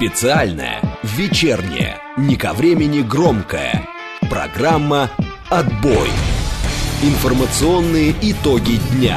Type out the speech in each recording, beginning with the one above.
Специальная, вечерняя, не ко времени громкая. Программа «Отбой». Информационные итоги дня.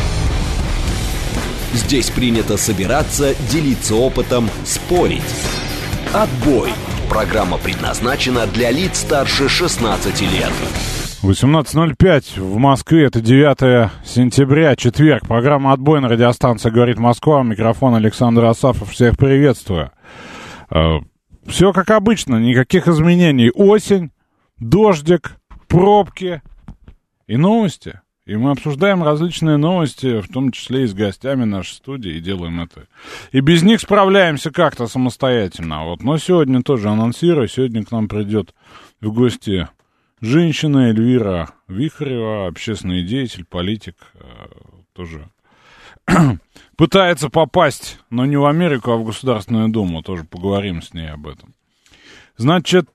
Здесь принято собираться, делиться опытом, спорить. «Отбой». Программа предназначена для лиц старше 16 лет. 18:05 в Москве, это 9 сентября, четверг. Программа «Отбой» на радиостанции «Говорит Москва». Микрофон Александр Асафов. Всех приветствую. Все как обычно, никаких изменений. Осень, дождик, пробки и новости. И мы обсуждаем различные новости, в том числе и с гостями нашей студии, и делаем это. И без них справляемся как-то самостоятельно. Вот. Но сегодня тоже анонсирую. Сегодня к нам придет в гости женщина Эльвира Вихарева, общественный деятель, политик, тоже пытается попасть, но не в Америку, а в Государственную Думу. Тоже поговорим с ней об этом. Значит,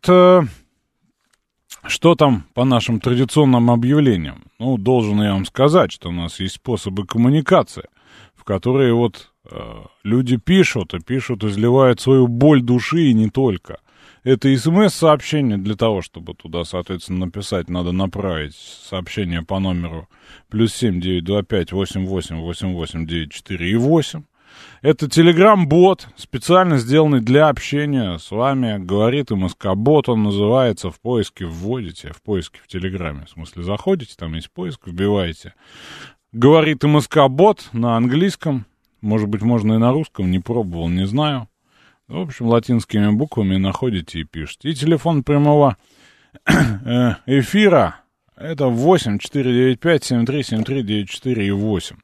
что там по нашим традиционным объявлениям? Ну, должен я вам сказать, что у нас есть способы коммуникации, в которые вот люди пишут, изливают свою боль души и не только. Это СМС-сообщение. Для того, чтобы туда, соответственно, написать, надо направить сообщение по номеру +7 925 88 88 94 и 8. Это Telegram-бот, специально сделанный для общения с вами. Говорит МСК-бот, он называется. В поиске вводите, в поиске в Телеграме. В смысле, заходите, там есть поиск, вбиваете. Говорит МСК-бот на английском. Может быть, можно и на русском, не пробовал, не знаю. В общем, латинскими буквами находите и пишете. И телефон прямого эфира это 8 495 73 73 94 и 8.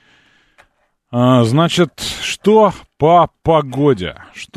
Значит, что по погоде?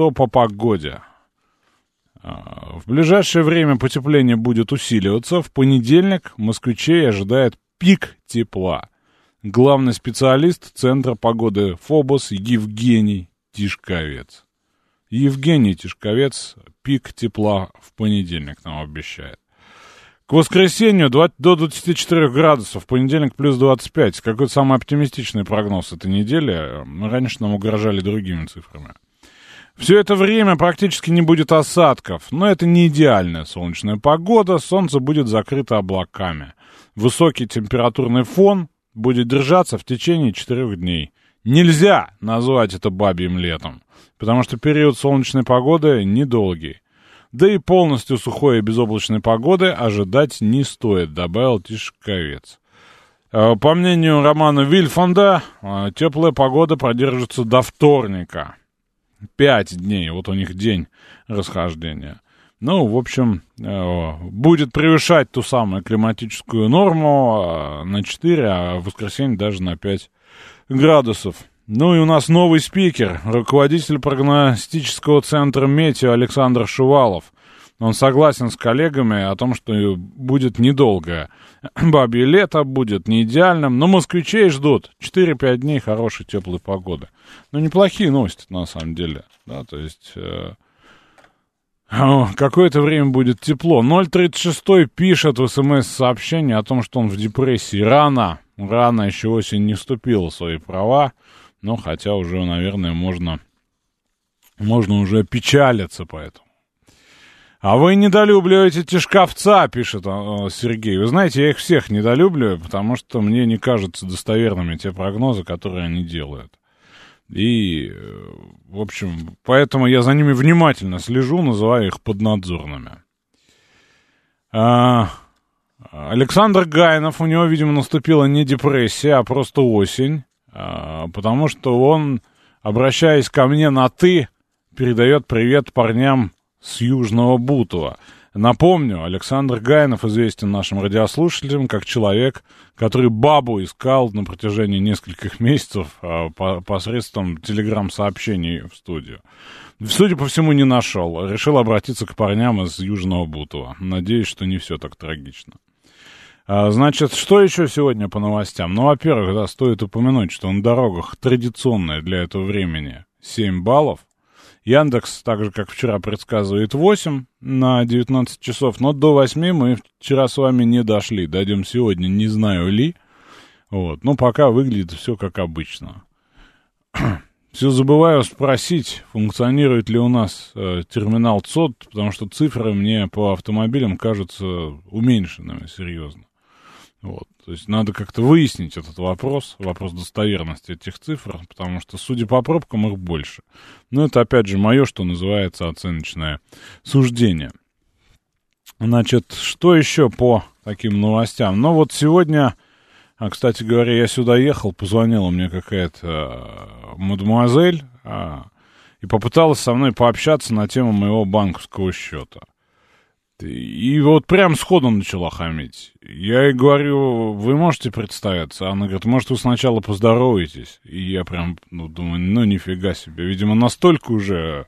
В ближайшее время потепление будет усиливаться. В понедельник москвичей ожидает пик тепла. Главный специалист Центра погоды ФОБОС Евгений Тишковец. Евгений Тишковец пик тепла в понедельник нам обещает. К воскресенью до 24 градусов, в понедельник плюс 25. Какой-то самый оптимистичный прогноз этой недели. Раньше нам угрожали другими цифрами. Все это время практически не будет осадков, но это не идеальная солнечная погода. Солнце будет закрыто облаками. Высокий температурный фон будет держаться в течение 4 дней. Нельзя назвать это бабьим летом, потому что период солнечной погоды недолгий. Да и полностью сухой и безоблачной погоды ожидать не стоит, добавил Тишковец. По мнению Романа Вильфанда, теплая погода продержится до вторника. 5 дней, вот у них день расхождения. Ну, в общем, будет превышать ту самую климатическую норму на 4, а в воскресенье даже на 5 градусов. Ну и у нас новый спикер, руководитель прогностического центра «Метео» Александр Шувалов. Он согласен с коллегами о том, что будет недолгое бабье лето, будет не идеальным, но москвичей ждут 4-5 дней хорошей теплой погоды. Ну, неплохие новости на самом деле, да, то есть какое-то время будет тепло. 036 пишет в СМС-сообщении о том, что он в депрессии. Рано, еще осень не вступила в свои права. Но хотя уже, наверное, можно уже печалиться по этому. А вы недолюбливаете Тишковца, пишет Сергей. Вы знаете, я их всех недолюбливаю, потому что мне не кажутся достоверными те прогнозы, которые они делают. И, в общем, поэтому я за ними внимательно слежу, называю их поднадзорными. Александр Гайнов, у него, видимо, наступила не депрессия, а просто осень. Потому что он, обращаясь ко мне на «ты», передает привет парням с Южного Бутова. Напомню, Александр Гайнов известен нашим радиослушателям как человек, который бабу искал на протяжении нескольких месяцев посредством телеграм-сообщений в студию. Судя по всему, не нашел. Решил обратиться к парням из Южного Бутова. Надеюсь, что не все так трагично. Значит, что еще сегодня по новостям? Ну, во-первых, да, стоит упомянуть, что на дорогах традиционное для этого времени 7 баллов. Яндекс, так же, как вчера, предсказывает 8 на 19 часов, но до 8 мы вчера с вами не дошли. Дойдем сегодня, не знаю ли. Вот. Но пока выглядит все как обычно. все забываю спросить, функционирует ли у нас терминал ЦОД, потому что цифры мне по автомобилям кажутся уменьшенными, серьезно. Вот. То есть надо как-то выяснить этот вопрос достоверности этих цифр, потому что, судя по пробкам, их больше. Но это, опять же, мое, что называется, оценочное суждение. Значит, что еще по таким новостям? Ну, вот сегодня, кстати говоря, я сюда ехал, позвонила мне какая-то мадемуазель и попыталась со мной пообщаться на тему моего банковского счета. И вот прям сходу начала хамить. Я ей говорю, вы можете представиться? Она говорит, может, вы сначала поздороваетесь? И я прям, думаю, нифига себе. Видимо, настолько уже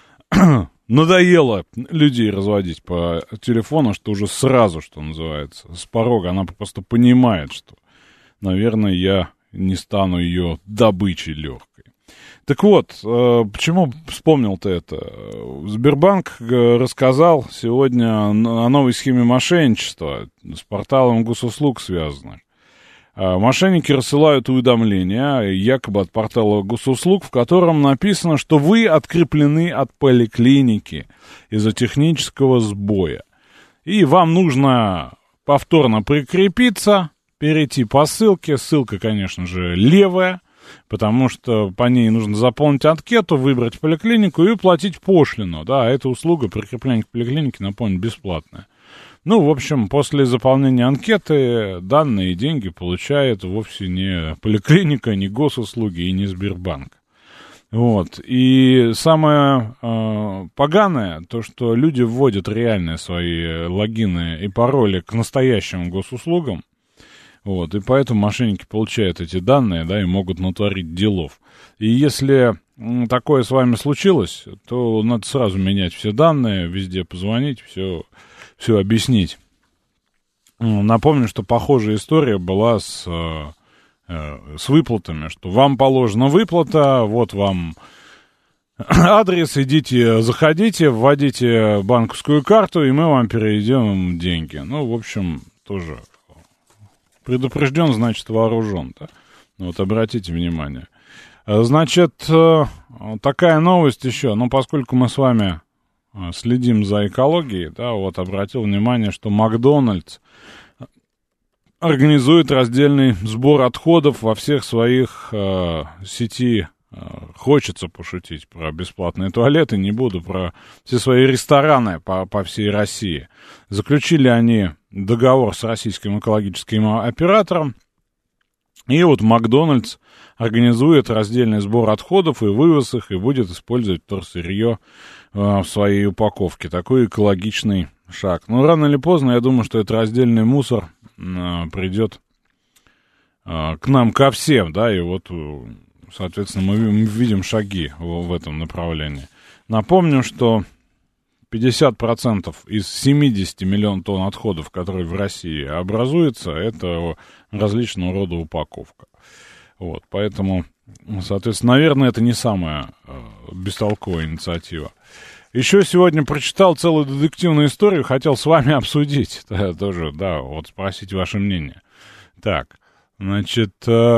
надоело людей разводить по телефону, что уже сразу, что называется, с порога она просто понимает, что, наверное, я не стану ее добычей легкой. Так вот, почему вспомнил-то это? Сбербанк рассказал сегодня о новой схеме мошенничества с порталом госуслуг связанных. Мошенники рассылают уведомления, якобы от портала госуслуг, в котором написано, что вы откреплены от поликлиники из-за технического сбоя. И вам нужно повторно прикрепиться, перейти по ссылке. Ссылка, конечно же, левая, потому что по ней нужно заполнить анкету, выбрать поликлинику и платить пошлину. Да, эта услуга прикрепления к поликлинике, напомню, бесплатная. Ну, в общем, после заполнения анкеты данные деньги получает вовсе не поликлиника, не госуслуги и не Сбербанк. Вот. И самое поганое, то, что люди вводят реальные свои логины и пароли к настоящим госуслугам. Вот, и поэтому мошенники получают эти данные, да, и могут натворить делов. И если такое с вами случилось, то надо сразу менять все данные, везде позвонить, все объяснить. Напомню, что похожая история была с выплатами, что вам положена выплата, вот вам адрес, идите, заходите, вводите банковскую карту, и мы вам переведем деньги. Ну, в общем, тоже... Предупрежден, значит, вооружен. Да? Вот, обратите внимание. Значит, такая новость еще. Ну, поскольку мы с вами следим за экологией, да, вот, обратил внимание, что Макдональдс организует раздельный сбор отходов во всех своих сети. Хочется пошутить про бесплатные туалеты, не буду, про все свои рестораны по всей России. Заключили они договор с российским экологическим оператором, и вот Макдональдс организует раздельный сбор отходов и вывоз их, и будет использовать вторсырье в своей упаковке. Такой экологичный шаг. Но рано или поздно, я думаю, что этот раздельный мусор придет к нам, ко всем, да, и вот... Соответственно, мы видим шаги в этом направлении. Напомню, что 50% из 70 миллионов тонн отходов, которые в России образуются, это различного рода упаковка. Вот, поэтому, соответственно, наверное, это не самая бестолковая инициатива. Еще сегодня прочитал целую детективную историю, хотел с вами обсудить. Тоже, да, вот спросить ваше мнение. Так, значит...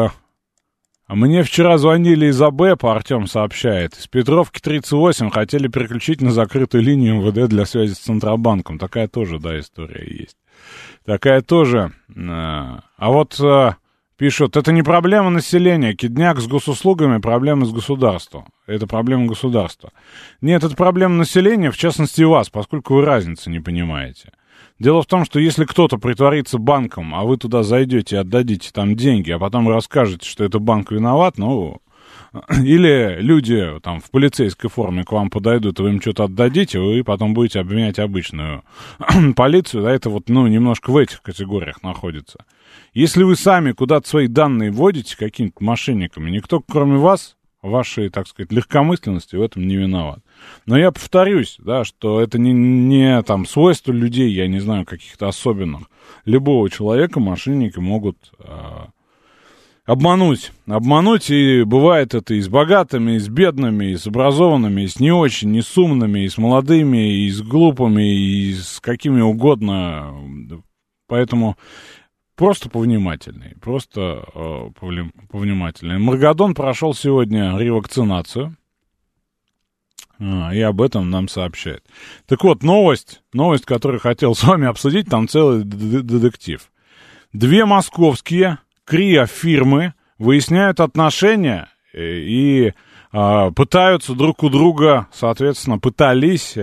Мне вчера звонили из АБЭПа, Артем сообщает. Из Петровки 38 хотели переключить на закрытую линию МВД для связи с Центробанком. Такая тоже, да, история есть. Такая тоже. А вот пишут, это не проблема населения. Кидняк с госуслугами, проблема с государством. Это проблема государства. Нет, это проблема населения, в частности вас, поскольку вы разницы не понимаете. Дело в том, что если кто-то притворится банком, а вы туда зайдете и отдадите там деньги, а потом расскажете, что это банк виноват, ну, или люди там в полицейской форме к вам подойдут, и вы им что-то отдадите, вы потом будете обвинять обычную полицию, да, это вот, ну, немножко в этих категориях находится. Если вы сами куда-то свои данные вводите какими-то мошенниками, никто, кроме вас, вашей, так сказать, легкомысленности в этом не виноват. Но я повторюсь, да, что это не там свойство людей, я не знаю, каких-то особенных. Любого человека мошенники могут обмануть. Обмануть, и бывает это и с богатыми, и с бедными, и с образованными, и с не очень, и с умными, и с молодыми, и с глупыми, и с какими угодно. Поэтому просто повнимательнее. Просто повнимательнее. Маргадон прошел сегодня ревакцинацию. И об этом нам сообщает. Так вот, новость, которую хотел с вами обсудить, там целый детектив. 2 московские криофирмы выясняют отношения и пытаются друг у друга, соответственно, пытались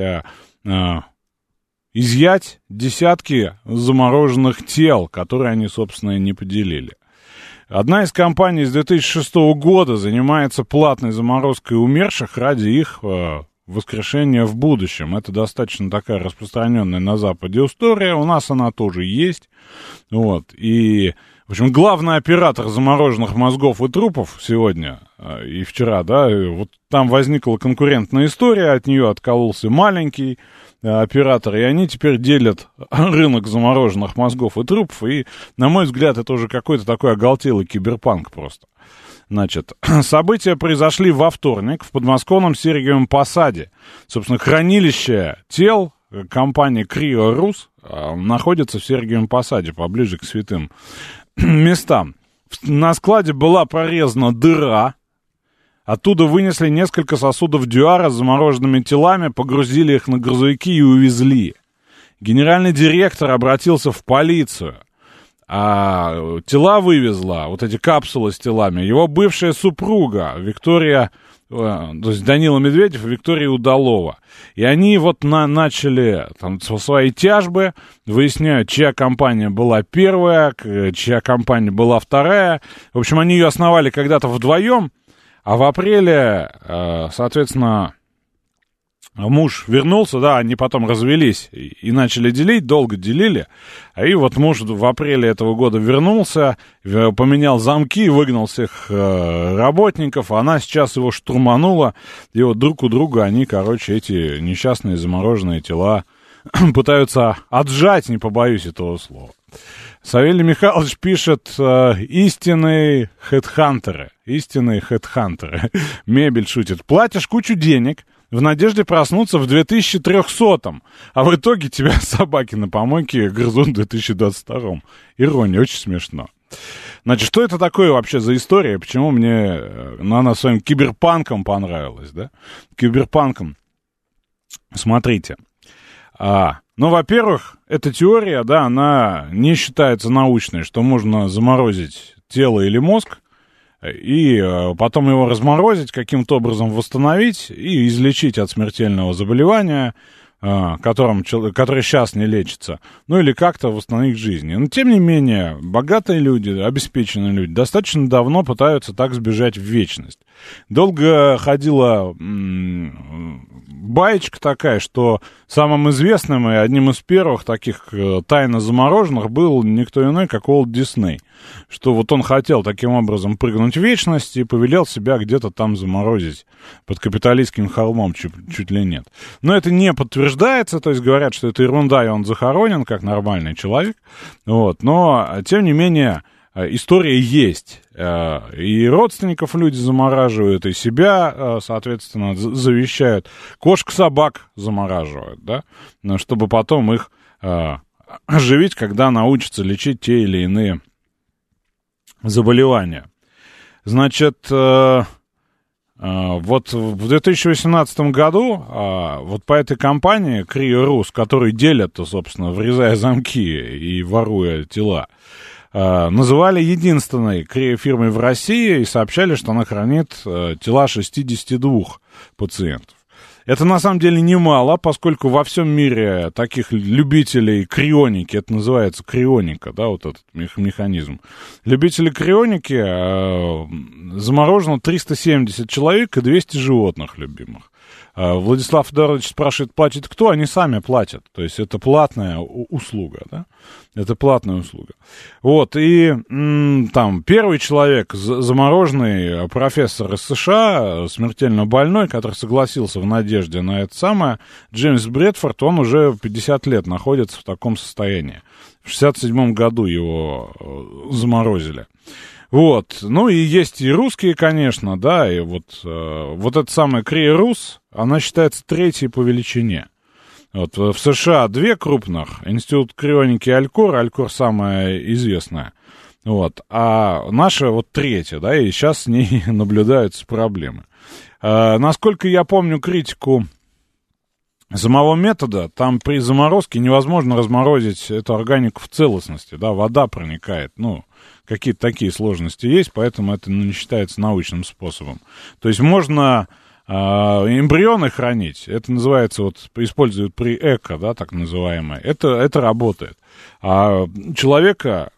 изъять десятки замороженных тел, которые они, собственно, и не поделили. Одна из компаний с 2006 года занимается платной заморозкой умерших ради их воскрешения в будущем. Это достаточно такая распространенная на Западе история. У нас она тоже есть. Вот. И, в общем, главный оператор замороженных мозгов и трупов сегодня и вчера, да, вот там возникла конкурентная история, от нее откололся маленький оператор, и они теперь делят рынок замороженных мозгов и трупов, и, на мой взгляд, это уже какой-то такой оголтелый киберпанк просто. Значит, события произошли во вторник в подмосковном Сергиевом Посаде. Собственно, хранилище тел компании Крио-Рус находится в Сергиевом Посаде, поближе к святым местам. На складе была прорезана дыра, оттуда вынесли несколько сосудов дюара с замороженными телами, погрузили их на грузовики и увезли. Генеральный директор обратился в полицию. А тела вывезла, вот эти капсулы с телами, его бывшая супруга Виктория, то есть Данила Медведев и Виктория Удалова. И они вот начали там свои тяжбы, выясняют, чья компания была первая, чья компания была вторая. В общем, они ее основали когда-то вдвоем, а в апреле, соответственно, муж вернулся, да, они потом развелись и начали делить, долго делили. И вот муж в апреле этого года вернулся, поменял замки, выгнал всех работников, она сейчас его штурманула, и вот друг у друга они, короче, эти несчастные замороженные тела пытаются отжать, не побоюсь этого слова. Савелий Михайлович пишет: истинные хедхантеры. Мебель шутит. Платишь кучу денег в надежде проснуться в 2300-м, а в итоге тебя собаки на помойке грызут в 2022-м. Ирония, очень смешно. Значит, что это такое вообще за история? Почему мне она своим киберпанком понравилась, да? Киберпанком. Смотрите. Ну, во-первых, эта теория, да, она не считается научной, что можно заморозить тело или мозг, и потом его разморозить, каким-то образом восстановить и излечить от смертельного заболевания, которое сейчас не лечится, ну или как-то восстановить жизнь. Но, тем не менее, богатые люди, обеспеченные люди достаточно давно пытаются так сбежать в вечность. Долго ходила баечка такая, что самым известным и одним из первых таких тайно замороженных был никто иной, как Уолт Дисней. Что вот он хотел таким образом прыгнуть в вечность и повелел себя где-то там заморозить под капиталистским холмом, чуть ли нет. Но это не подтверждается, то есть говорят, что это ерунда, и он захоронен как нормальный человек. Вот. Но, тем не менее, история есть. И родственников люди замораживают, и себя, соответственно, завещают. Кошек-собак замораживают, да, чтобы потом их оживить, когда научатся лечить те или иные заболевания. Значит, вот в 2018 году вот по этой компании Крио-Рус, которые делят, собственно, врезая замки и воруя тела, называли единственной криофирмой в России и сообщали, что она хранит тела 62 пациентов. Это на самом деле немало, поскольку во всем мире таких любителей крионики, это называется крионика, да, вот этот механизм. Любителей крионики заморожено 370 человек и 200 животных любимых. Владислав Федорович спрашивает, платит кто? Они сами платят. То есть это платная услуга, да? Это платная услуга. Вот, и там первый человек, замороженный профессор из США, смертельно больной, который согласился в надежде на это самое, Джеймс Брэдфорд, он уже 50 лет находится в таком состоянии. В 67 году его заморозили. Вот, ну и есть и русские, конечно, да, и вот эта самая Крио-Рус, она считается третьей по величине. Вот, в США 2 крупных, Институт крионики Алькор, Алькор самая известная, вот, а наша вот 3-я, да, и сейчас с ней наблюдаются проблемы. Насколько я помню критику самого метода, там при заморозке невозможно разморозить эту органику в целостности, да, вода проникает, ну, какие-то такие сложности есть, поэтому это не считается научным способом. То есть можно эмбрионы хранить, это называется, вот, используют при ЭКО, да, так называемое, это работает. А человека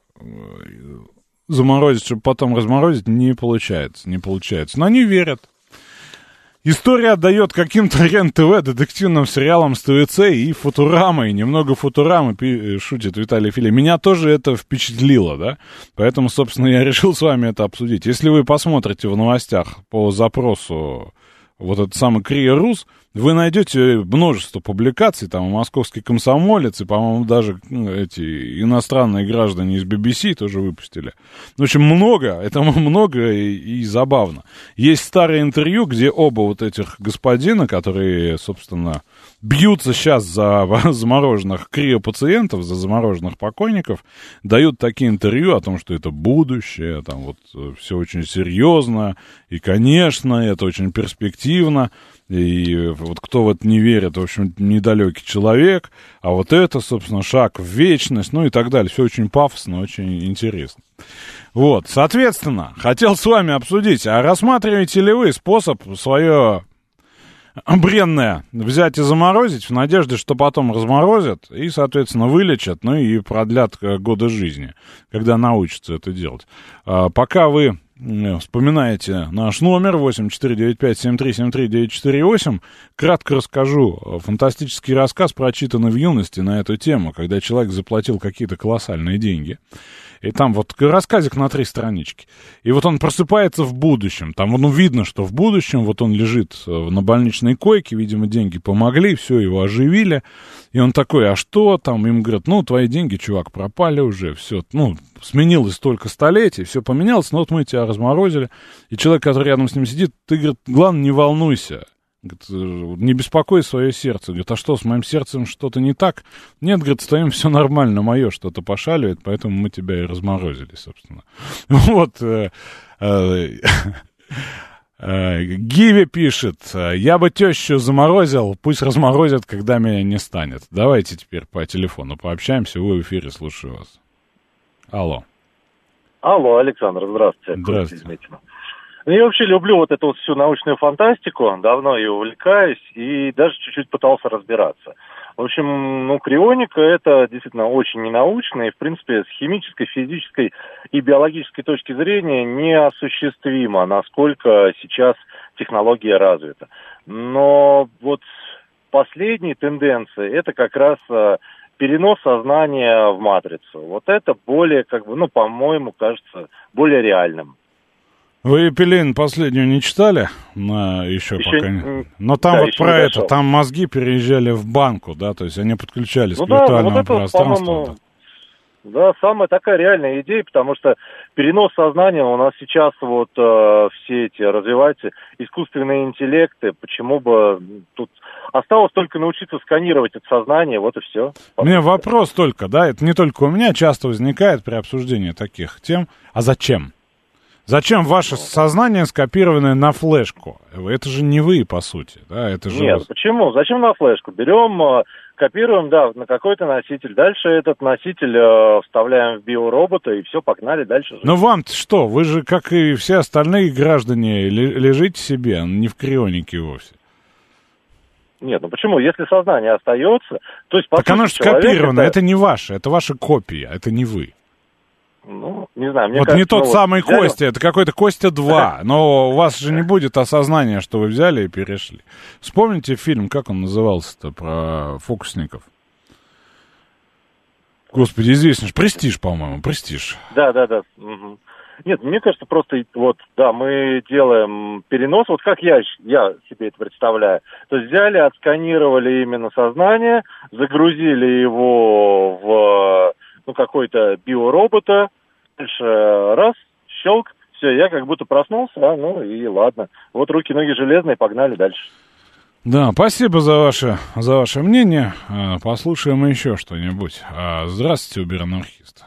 заморозить, чтобы потом разморозить, не получается. Но они верят. История отдает каким-то РЕН-ТВ, детективным сериалам с ТВЦ и Футурамой. Немного Футурамы, шутит Виталий Филипп. Меня тоже это впечатлило, да? Поэтому, собственно, я решил с вами это обсудить. Если вы посмотрите в новостях по запросу вот этот самый КРИО РУС, вы найдете множество публикаций, там, «Московский комсомолец», и, по-моему, даже эти иностранные граждане из BBC тоже выпустили. В общем, много, это много и забавно. Есть старое интервью, где оба вот этих господина, которые, собственно, бьются сейчас за замороженных криопациентов, за замороженных покойников, дают такие интервью о том, что это будущее, там вот все очень серьезно, и, конечно, это очень перспективно. И вот кто в это не верит, в общем, недалекий человек, а вот это, собственно, шаг в вечность, ну и так далее. Все очень пафосно, очень интересно. Вот, соответственно, хотел с вами обсудить, а рассматриваете ли вы способ свое бренное взять и заморозить в надежде, что потом разморозят и, соответственно, вылечат, ну и продлят годы жизни, когда научатся это делать. Пока вы вспоминаете наш номер 8495-7373-948. Кратко расскажу. Фантастический рассказ, прочитанный в юности на эту тему, когда человек заплатил какие-то колоссальные деньги. И там вот рассказик на 3 странички. И вот он просыпается в будущем. Там ну, видно, что в будущем вот он лежит на больничной койке, видимо, деньги помогли, все, его оживили. И он такой, а что там? Им говорят, ну, твои деньги, чувак, пропали уже, все, ну, сменилось столько столетий, все поменялось, но вот мы тебя разморозили. И человек, который рядом с ним сидит, ты, говорит, главное, не волнуйся. Говорит, не беспокой свое сердце. Говорит, а что, с моим сердцем что-то не так? Нет, говорит, с твоим все нормально, мое что-то пошаливает, поэтому мы тебя и разморозили, собственно. Вот. Гиви пишет, я бы тещу заморозил, пусть разморозят, когда меня не станет. Давайте теперь по телефону пообщаемся, вы в эфире, слушаю вас. Алло. Алло, Александр, здравствуйте. Здравствуйте. Ну, я вообще люблю вот эту вот всю научную фантастику, давно ее увлекаюсь и даже чуть-чуть пытался разбираться. В общем, ну, крионика – это действительно очень ненаучно, и, в принципе, с химической, физической и биологической точки зрения неосуществимо, насколько сейчас технология развита. Но вот последние тенденции – это как раз перенос сознания в матрицу. Вот это более, как бы, ну, по-моему, кажется, более реальным. Вы Пелин последнюю не читали? Еще пока не. Но там да, вот про это, дошел. Там мозги переезжали в банку, да, то есть они подключались к виртуальному вот пространству. Да, самая такая реальная идея, потому что перенос сознания у нас сейчас вот все эти развиваются искусственные интеллекты, почему бы тут осталось только научиться сканировать это сознание, вот и все. У меня вопрос только, да, это не только у меня часто возникает при обсуждении таких тем, а зачем? Зачем ваше сознание скопированное на флешку? Это же не вы, по сути, да? Это же... Нет, почему? Зачем на флешку? Берем, копируем, да, на какой-то носитель. Дальше этот носитель вставляем в биоробота, и все, погнали дальше. Но вам-то что? Вы же, как и все остальные граждане, лежите себе, не в крионике вовсе. Нет, ну почему? Если сознание остается, то есть... Так оно же скопировано, это не ваше, это ваша копия, это не вы. Ну, не знаю, мне вот кажется... не тот самый взяли... Костя, это какой-то Костя 2, но у вас же не будет осознания, что вы взяли и перешли. Вспомните фильм, как он назывался-то, про фокусников? Господи, известно же, «Престиж», по-моему, «Престиж». Да. Угу. Нет, мне кажется, просто вот, да, мы делаем перенос, вот как я себе это представляю. То есть взяли, отсканировали именно сознание, загрузили его в... ну, какой-то биоробота, дальше раз, щелк, все, я как будто проснулся, ну и ладно. Вот руки-ноги железные, погнали дальше. Да, спасибо за ваше мнение. Послушаем еще что-нибудь. Здравствуйте, Убер-анархист.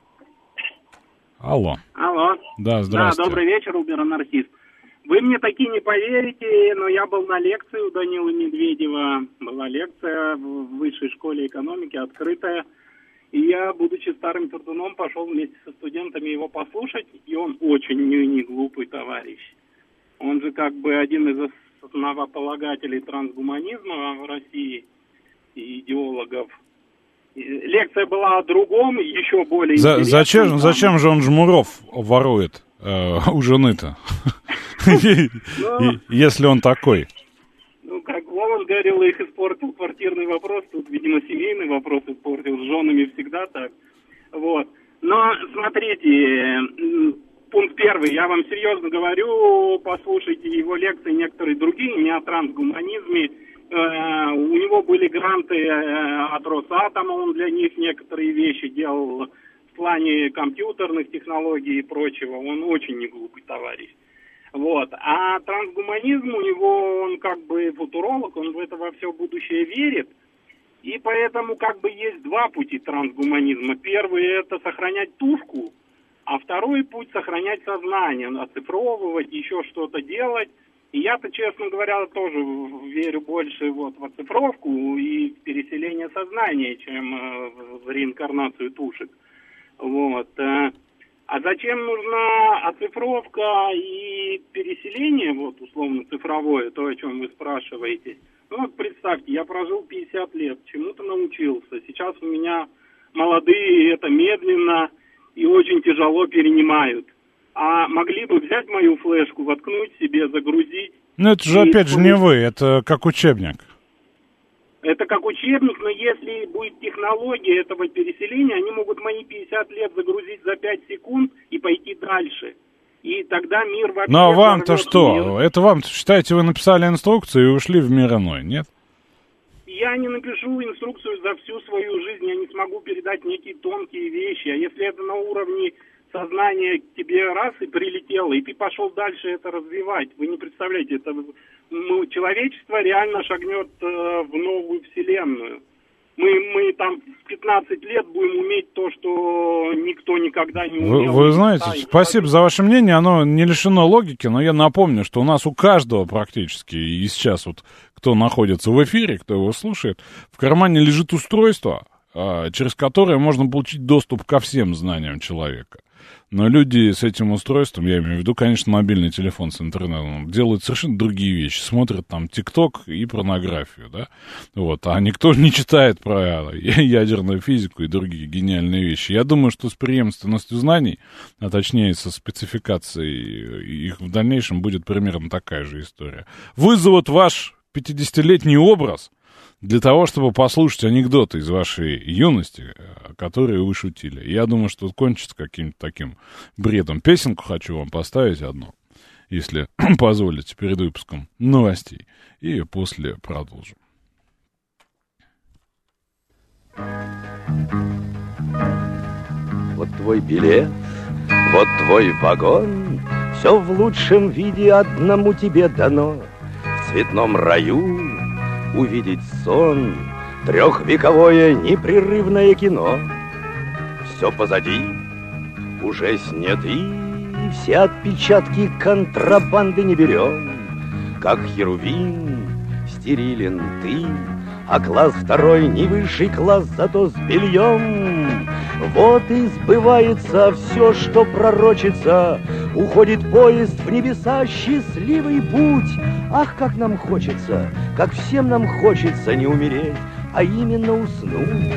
Алло. Да, здравствуйте. Да, добрый вечер, Убер-анархист. Вы мне таки не поверите, но я был на лекции у Данилы Медведева. Была лекция в высшей школе экономики, открытая. И я, будучи старым пердуном, пошел вместе со студентами его послушать. И он очень не глупый товарищ. Он же как бы один из основополагателей трансгуманизма в России и идеологов. Лекция была о другом, еще более интересном. Зачем же он Жмуров ворует у жены-то? Если он такой. Ну, как Вован говорил, их испортил квартирный вопрос, тут, видимо, семейный вопрос испортил, с женами всегда так. Вот. Но, смотрите, пункт первый, я вам серьезно говорю, послушайте его лекции, некоторые другие, не о трансгуманизме. У него были гранты от Росатома, он для них некоторые вещи делал в плане компьютерных технологий и прочего. Он очень не глупый товарищ. Вот. А трансгуманизм у него, он как бы футуролог, он в это во все будущее верит. И поэтому как бы есть два пути трансгуманизма. Первый – это сохранять тушку, а второй путь – сохранять сознание, оцифровывать, еще что-то делать. И я-то, честно говоря, тоже верю больше вот в оцифровку и в переселение сознания, чем в реинкарнацию тушек. Вот. А зачем нужна оцифровка и переселение, вот условно цифровое, то, о чем вы спрашиваете? Ну вот представьте, я прожил 50 лет, чему-то научился. Сейчас у меня молодые это медленно и очень тяжело перенимают. А могли бы взять мою флешку, воткнуть себе, загрузить. Ну это же опять же не вы, это как учебник. Это как учебник, но если будет технология этого переселения, они могут мои 50 лет загрузить за 5 секунд и пойти дальше. И тогда мир вообще... Но вам-то что? Это вам, считаете, вы написали инструкцию и ушли в мир иной, нет? Я не напишу инструкцию за всю свою жизнь, я не смогу передать некие тонкие вещи. А если это на уровне сознания к тебе раз и прилетело, и ты пошел дальше это развивать, вы не представляете, это человечество реально шагнет в новую вселенную. Мы там в 15 лет будем уметь то, что никто никогда не умел. Вы знаете, спасибо за ваше мнение, оно не лишено логики, но я напомню, что у нас у каждого практически, и сейчас вот кто находится в эфире, кто его слушает, в кармане лежит устройство, через которое можно получить доступ ко всем знаниям человека. Но люди с этим устройством, я имею в виду, конечно, мобильный телефон с интернетом, делают совершенно другие вещи. Смотрят там ТикТок и порнографию, да? Вот. А никто не читает про ядерную физику и другие гениальные вещи. Я думаю, что с преемственностью знаний, а точнее со спецификацией их в дальнейшем будет примерно такая же история. Вызовут ваш 50-летний образ для того, чтобы послушать анекдоты из вашей юности, которые вы шутили. Я думаю, что кончится каким-то таким бредом. Песенку хочу вам поставить одну, если позволите, перед выпуском новостей. И после продолжим. Вот твой билет, вот твой вагон, все в лучшем виде одному тебе дано. В цветном раю увидеть сон, трехвековое непрерывное кино. Все позади, уже сняты, все отпечатки контрабанды не берем. Как херувим стерилен ты, а класс второй не высший класс, зато с бельем. Вот и сбывается все, что пророчится. Уходит поезд в небеса, счастливый путь. Ах, как нам хочется, как всем нам хочется не умереть, а именно уснуть.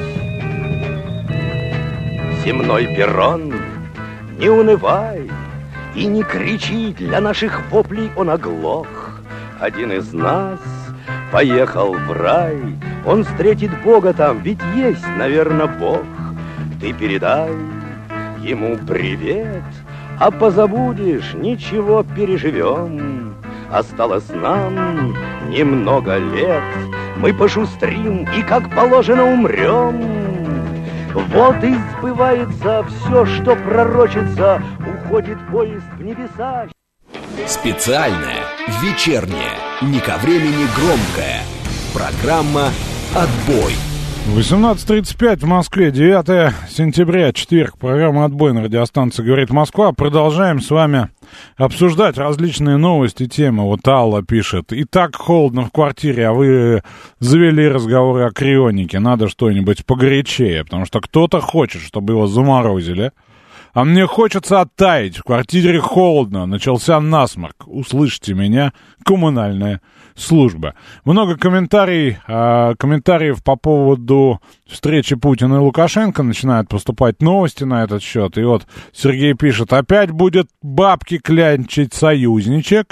Земной перрон, не унывай и не кричи, для наших воплей он оглох. Один из нас поехал в рай, он встретит Бога там, ведь есть, наверное, Бог. Ты передай ему привет, а позабудешь, ничего, переживем. Осталось нам немного лет, мы пошустрим и, как положено, умрем. Вот и сбывается все, что пророчится, уходит поезд в небеса. Специальное вечернее Не ко времени громкая. Программа «Отбой». 18:35 в Москве, 9 сентября, четверг. Программа «Отбой» на радиостанции «Говорит Москва». Продолжаем с вами обсуждать различные новости, темы. Вот Алла пишет: и так холодно в квартире, а вы завели разговоры о крионике. Надо что-нибудь погорячее, потому что кто-то хочет, чтобы его заморозили. А мне хочется оттаять. В квартире холодно. Начался насморк. Услышьте меня, коммунальная служба. Много комментариев по поводу встречи Путина и Лукашенко. Начинают поступать новости на этот счет. И вот Сергей пишет: опять будет бабки клянчить союзничек.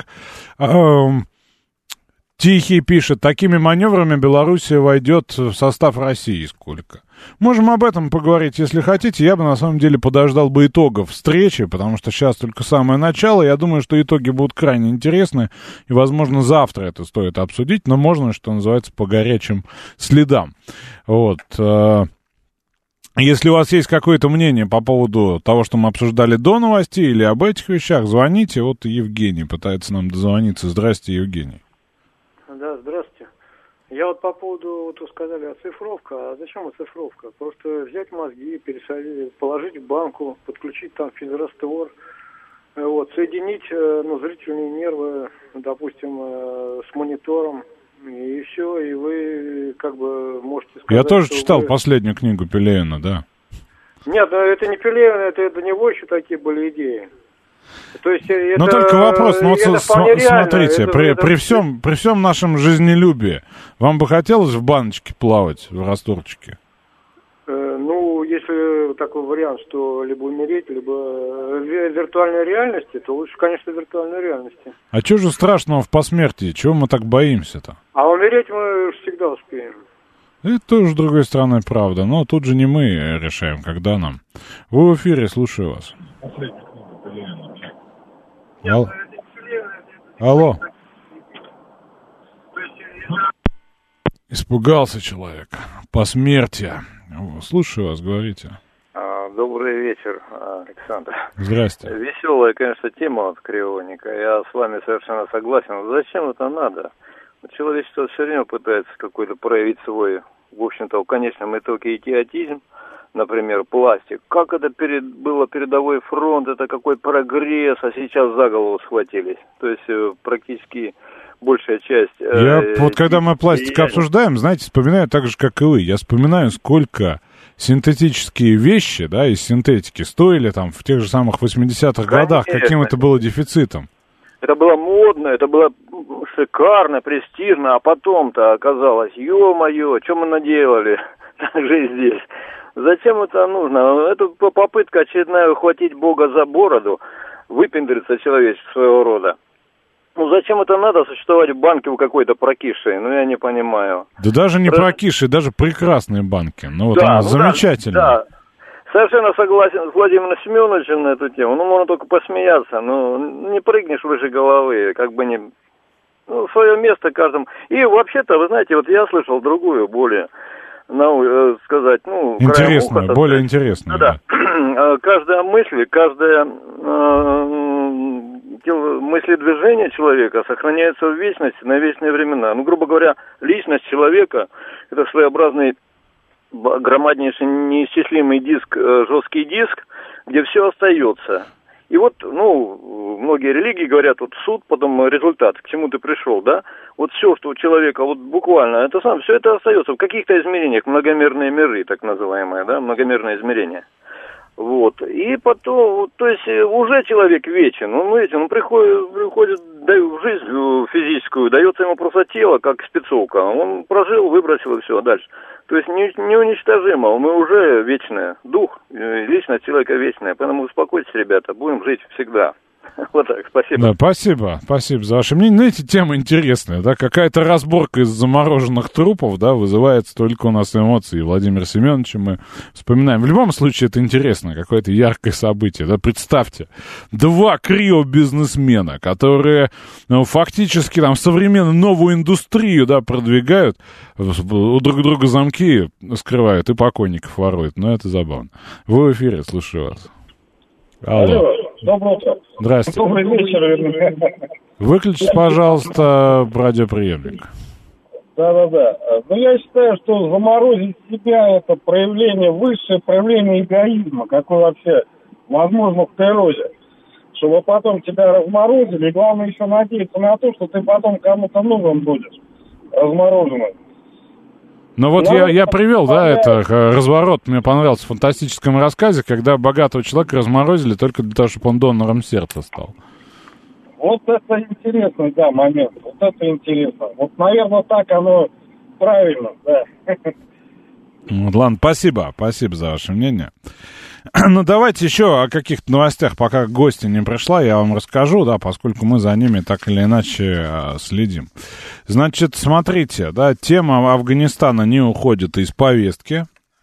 Тихий пишет: такими маневрами Белоруссия войдет в состав России. Сколько? Можем об этом поговорить, если хотите. Я бы, на самом деле, подождал бы итогов встречи, потому что сейчас только самое начало. Я думаю, что итоги будут крайне интересны, и, возможно, завтра это стоит обсудить, но можно, что называется, по горячим следам. Вот. Если у вас есть какое-то мнение по поводу того, что мы обсуждали до новостей, или об этих вещах, звоните. Вот Евгений пытается нам дозвониться. Здрасте, Евгений. Да, здравствуйте. Я вот по поводу, вот вы сказали, оцифровка. А зачем оцифровка? Просто взять мозги, пересадить, положить в банку, подключить там физраствор, вот, соединить, зрительные нервы, допустим, с монитором, и все, и вы как бы можете сказать... Я тоже читал последнюю книгу Пелевина, да. Нет, это не Пелевин, это до него еще такие были идеи. То есть это, но только вопрос, вот смотрите, это, при всем нашем жизнелюбии, вам бы хотелось в баночке плавать, в растворчике? Если такой вариант, что либо умереть, либо в виртуальной реальности, то лучше, конечно, в виртуальной реальности. А чего же страшного в посмертии? Чего мы так боимся-то? А умереть мы всегда успеем. Это тоже, с другой стороны, правда. Но тут же не мы решаем, когда нам. Вы в эфире, слушаю вас. Алло. Испугался человек. Посмертие. Слушаю вас, говорите. Добрый вечер, Александр. Здрасте. Веселая, конечно, тема от крионика. Я с вами совершенно согласен. Зачем это надо? Человечество все время пытается какой-то проявить свой, в общем-то, в конечном итоге идиотизм. Например, пластик. Как это было передовой фронт, это какой прогресс, а сейчас за голову схватились. То есть практически большая часть... Вот когда мы пластик обсуждаем, знаете, вспоминаю так же, как и вы. Я вспоминаю, сколько синтетические вещи, да, из синтетики стоили там в тех же самых 80-х годах, каким это было дефицитом. Это было модно, это было шикарно, престижно, а потом-то оказалось, ё-моё, что мы наделали, так же и здесь. Зачем это нужно? Это попытка очередная ухватить Бога за бороду, выпендриться человечество своего рода. Зачем это надо существовать в банке у какой-то прокисшей? Я не понимаю. Да даже не прокисшей, даже прекрасные банки. Она замечательная. Да, совершенно согласен с Владимиром Семеновичем на эту тему. Можно только посмеяться. Не прыгнешь выше головы, как бы не... свое место каждому. И вообще-то, вы знаете, вот я слышал другую, более... сказать, интересно, уха, более интересно. Да. Каждая мысль, каждое мыследвижение человека сохраняется в вечности, на вечные времена. Грубо говоря, личность человека – это своеобразный громаднейший неисчислимый диск, жесткий диск, где все остается. И вот, многие религии говорят, суд, потом результат, к чему ты пришел, да? Вот все, что у человека, буквально, все это остается в каких-то измерениях, многомерные миры, так называемые, да, многомерные измерения. И потом, то есть уже человек вечен, он приходит в жизнь физическую, дается ему просто тело, как спецовка, он прожил, выбросил и все, дальше. То есть неуничтожимо, мы уже вечные, дух, личность человека вечная, поэтому успокойтесь, ребята, будем жить всегда. Вот так, спасибо. Да, спасибо за ваше мнение. Знаете, тема интересная, да, какая-то разборка из замороженных трупов, да, вызывает столько у нас эмоций. Владимира Семеновича мы вспоминаем. В любом случае, это интересно, какое-то яркое событие, да, представьте. Два крио-бизнесмена, которые, фактически там современную новую индустрию, да, продвигают, у друг друга замки скрывают и покойников воруют. Это забавно. Вы в эфире, слушаю вас. Алло. Доброе утро. Здравствуйте. Добрый вечер. Выключите, пожалуйста, радиоприемник. Да. Но я считаю, что заморозить себя — это проявление, высшее проявление эгоизма, какое вообще возможно в природе. Чтобы потом тебя разморозили, и главное еще надеяться на то, что ты потом кому-то нужен будешь, размороженным. Ну вот я привел, да, это разворот, мне понравился в фантастическом рассказе, когда богатого человека разморозили только для того, чтобы он донором сердца стал. Вот это интересный, да, момент. Вот это интересно. Вот, наверное, так оно правильно, да. Вот, ладно, спасибо за ваше мнение. Ну, давайте еще о каких-то новостях, пока гостья не пришла, я вам расскажу, да, поскольку мы за ними так или иначе следим. Значит, смотрите, да, тема Афганистана не уходит из повестки,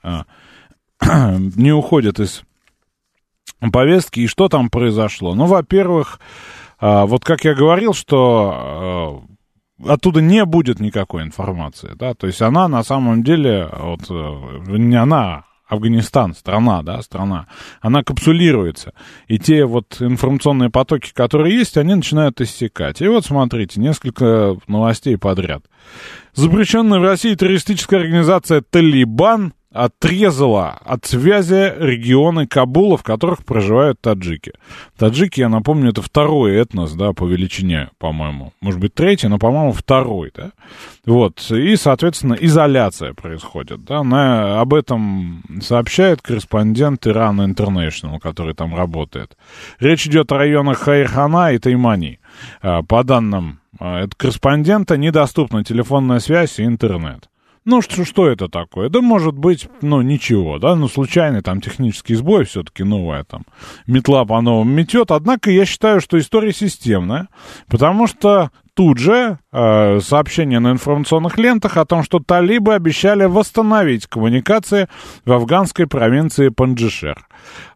и что там произошло? Ну, во-первых, вот как я говорил, что оттуда не будет никакой информации, да, то есть она на самом деле, вот, не она, Афганистан, страна, она капсулируется, и те вот информационные потоки, которые есть, они начинают иссякать. И вот смотрите, несколько новостей подряд. Запрещенная в России террористическая организация «Талибан» отрезала от связи регионы Кабула, в которых проживают таджики. Таджики, я напомню, это второй этнос, да, по величине, по-моему. Может быть, третий, но, по-моему, второй, да. Вот, и, соответственно, изоляция происходит, да. Об этом сообщает корреспондент Иран Интернешнл, который там работает. Речь идет о районах Хайрхана и Таймани. По данным корреспондента, недоступна телефонная связь и интернет. Ну, что это такое? Да, может быть, ничего, да, случайный там технический сбой, все-таки новая там метла по-новому метет, однако я считаю, что история системная, потому что тут же сообщение на информационных лентах о том, что талибы обещали восстановить коммуникации в афганской провинции Панджшер.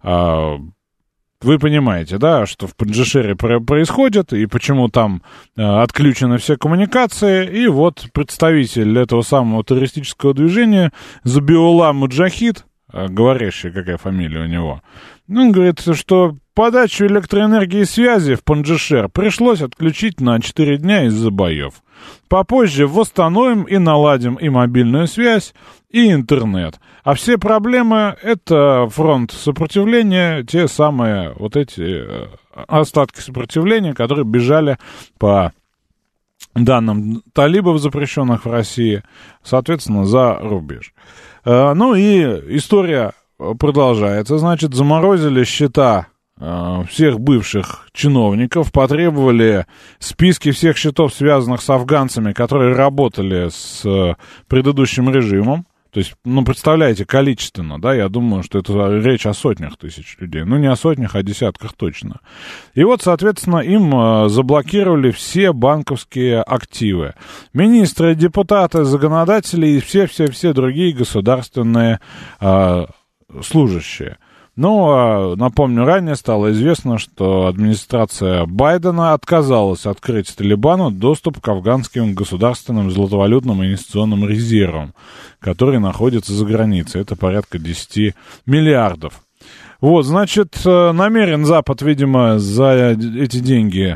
Вы понимаете, да, что в Панджшере происходит, и почему там отключены все коммуникации, и вот представитель этого самого террористического движения Забиулла Муджахид, говорящий, какая фамилия у него, он говорит, что подачу электроэнергии и связи в Панджшер пришлось отключить на 4 дня из-за боев. Попозже восстановим и наладим и мобильную связь, и интернет. А все проблемы — это фронт сопротивления, те самые вот эти остатки сопротивления, которые бежали по данным талибов, запрещенных в России, соответственно, за рубеж. Ну и история продолжается. Значит, заморозили счета всех бывших чиновников, потребовали списки всех счетов, связанных с афганцами, которые работали с предыдущим режимом. То есть, представляете, количественно, да, я думаю, что это речь о сотнях тысяч людей. Ну, не о сотнях, а о десятках точно. И вот, соответственно, им заблокировали все банковские активы. Министры, депутаты, законодатели и все другие государственные служащие. Но, напомню, ранее стало известно, что администрация Байдена отказалась открыть Талибану доступ к афганским государственным золотовалютным инвестиционным резервам, которые находятся за границей. Это порядка 10 миллиардов. Вот, значит, намерен Запад, видимо, за эти деньги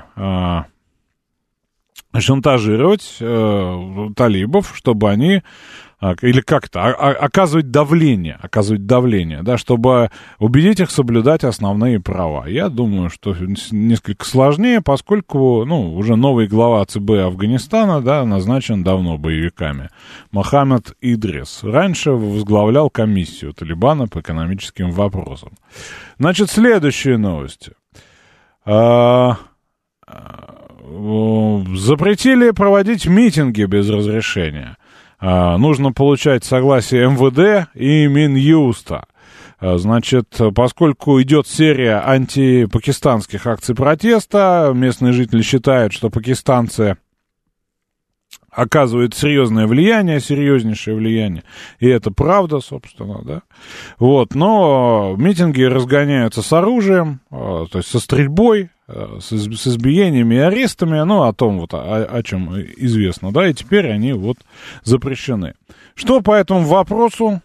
шантажировать талибов, чтобы они... Или как-то оказывать давление, да, чтобы убедить их соблюдать основные права. Я думаю, что несколько сложнее, поскольку, уже новый глава ЦБ Афганистана, да, назначен давно боевиками. Мохаммед Идрис. Раньше возглавлял комиссию Талибана по экономическим вопросам. Значит, следующие новости. Запретили проводить митинги без разрешения. Нужно получать согласие МВД и Минюста. Значит, поскольку идет серия антипакистанских акций протеста, местные жители считают, что пакистанцы оказывают серьезное влияние, серьезнейшее влияние, и это правда, собственно, да. Вот, но митинги разгоняются с оружием, то есть со стрельбой, с избиениями и арестами, о том вот, о чем известно, да, и теперь они вот запрещены. Что по этому вопросу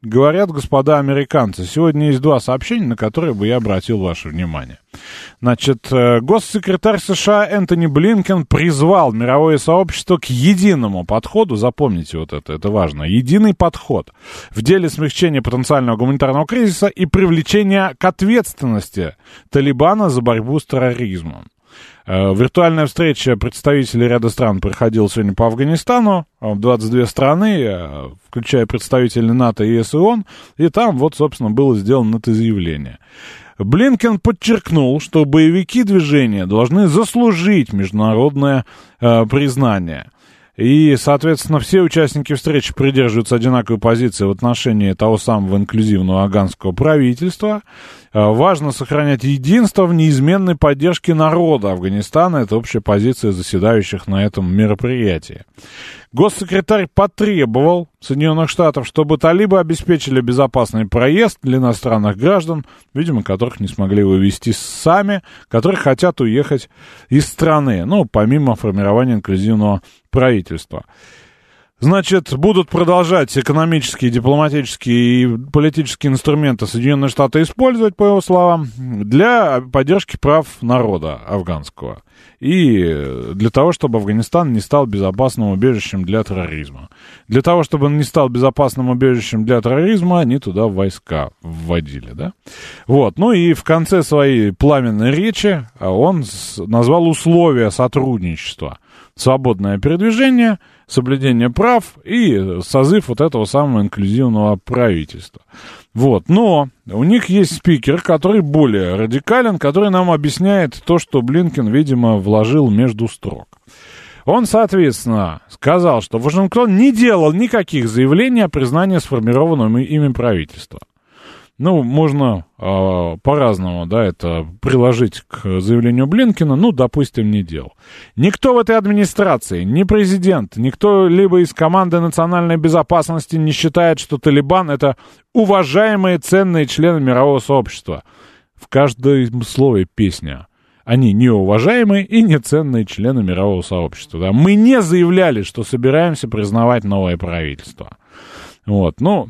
говорят господа американцы? Сегодня есть два сообщения, на которые бы я обратил ваше внимание. Значит, госсекретарь США Энтони Блинкен призвал мировое сообщество к единому подходу, запомните вот это важно, единый подход в деле смягчения потенциального гуманитарного кризиса и привлечения к ответственности Талибана за борьбу с терроризмом. Виртуальная встреча представителей ряда стран проходила сегодня по Афганистану, 22 страны, включая представителей НАТО и ЕС и ООН, и там вот, собственно, было сделано это заявление. Блинкен подчеркнул, что боевики движения должны заслужить международное признание. И, соответственно, все участники встречи придерживаются одинаковой позиции в отношении того самого инклюзивного афганского правительства. Важно сохранять единство в неизменной поддержке народа Афганистана. Это общая позиция заседающих на этом мероприятии. Госсекретарь потребовал Соединенных Штатов, чтобы талибы обеспечили безопасный проезд для иностранных граждан, видимо, которых не смогли вывести сами, которые хотят уехать из страны, ну, помимо формирования инклюзивного правительства. Значит, будут продолжать экономические, дипломатические и политические инструменты Соединенные Штаты использовать, по его словам, для поддержки прав народа афганского. И для того, чтобы Афганистан не стал безопасным убежищем для терроризма. Для того, чтобы он не стал безопасным убежищем для терроризма, они туда войска вводили, да? Вот, ну и в конце своей пламенной речи он назвал условия сотрудничества. Свободное передвижение, соблюдение прав и созыв вот этого самого инклюзивного правительства. Вот, но у них есть спикер, который более радикален, который нам объясняет то, что Блинкен, видимо, вложил между строк. Он, соответственно, сказал, что Вашингтон не делал никаких заявлений о признании сформированного ими правительства. Ну, можно по-разному, да, это приложить к заявлению Блинкена, ну, допустим, не делал. Никто в этой администрации, ни президент, никто либо из команды национальной безопасности не считает, что Талибан — это уважаемые ценные члены мирового сообщества. В каждом слове песня. Они неуважаемые и неценные члены мирового сообщества. Да? Мы не заявляли, что собираемся признавать новое правительство. Вот, ну...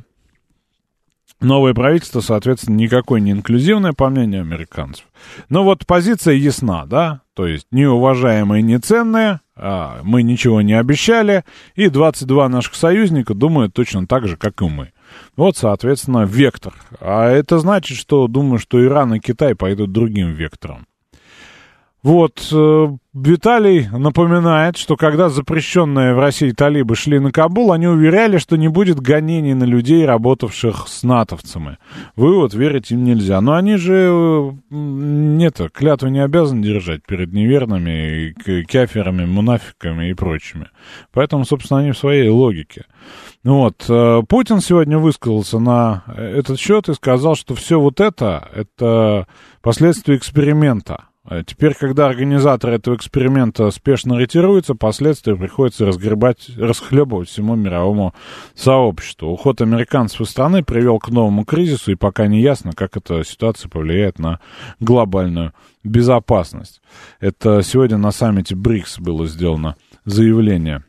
Новое правительство, соответственно, никакой не инклюзивное, по мнению американцев. Но вот позиция ясна, да? То есть неуважаемые, неценные, мы ничего не обещали, и 22 наших союзника думают точно так же, как и мы. Вот, соответственно, вектор. А это значит, что, думаю, что Иран и Китай пойдут другим вектором. Вот, Виталий напоминает, что когда запрещенные в России талибы шли на Кабул, они уверяли, что не будет гонений на людей, работавших с натовцами. Вывод, верить им нельзя. Но они же клятву не обязаны держать перед неверными, кафирами, мунафиками и прочими. Поэтому, собственно, они в своей логике. Вот, Путин сегодня высказался на этот счет и сказал, что все вот это последствия эксперимента. Теперь, когда организаторы этого эксперимента спешно ретируются, последствия приходится расхлебывать всему мировому сообществу. Уход американцев из страны привел к новому кризису, и пока не ясно, как эта ситуация повлияет на глобальную безопасность. Это сегодня на саммите БРИКС было сделано заявление.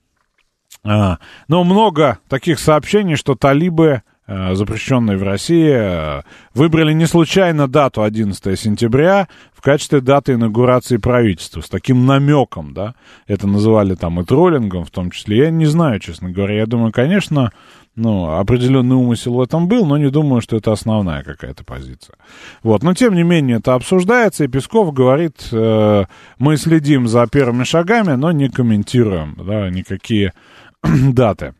Но много таких сообщений, что талибы, запрещенные в России, выбрали не случайно дату 11 сентября в качестве даты инаугурации правительства, с таким намеком, да, это называли там и троллингом в том числе, я не знаю, честно говоря, я думаю, конечно, определенный умысел в этом был, но не думаю, что это основная какая-то позиция. Вот, но тем не менее это обсуждается, и Песков говорит, мы следим за первыми шагами, но не комментируем, да, никакие даты.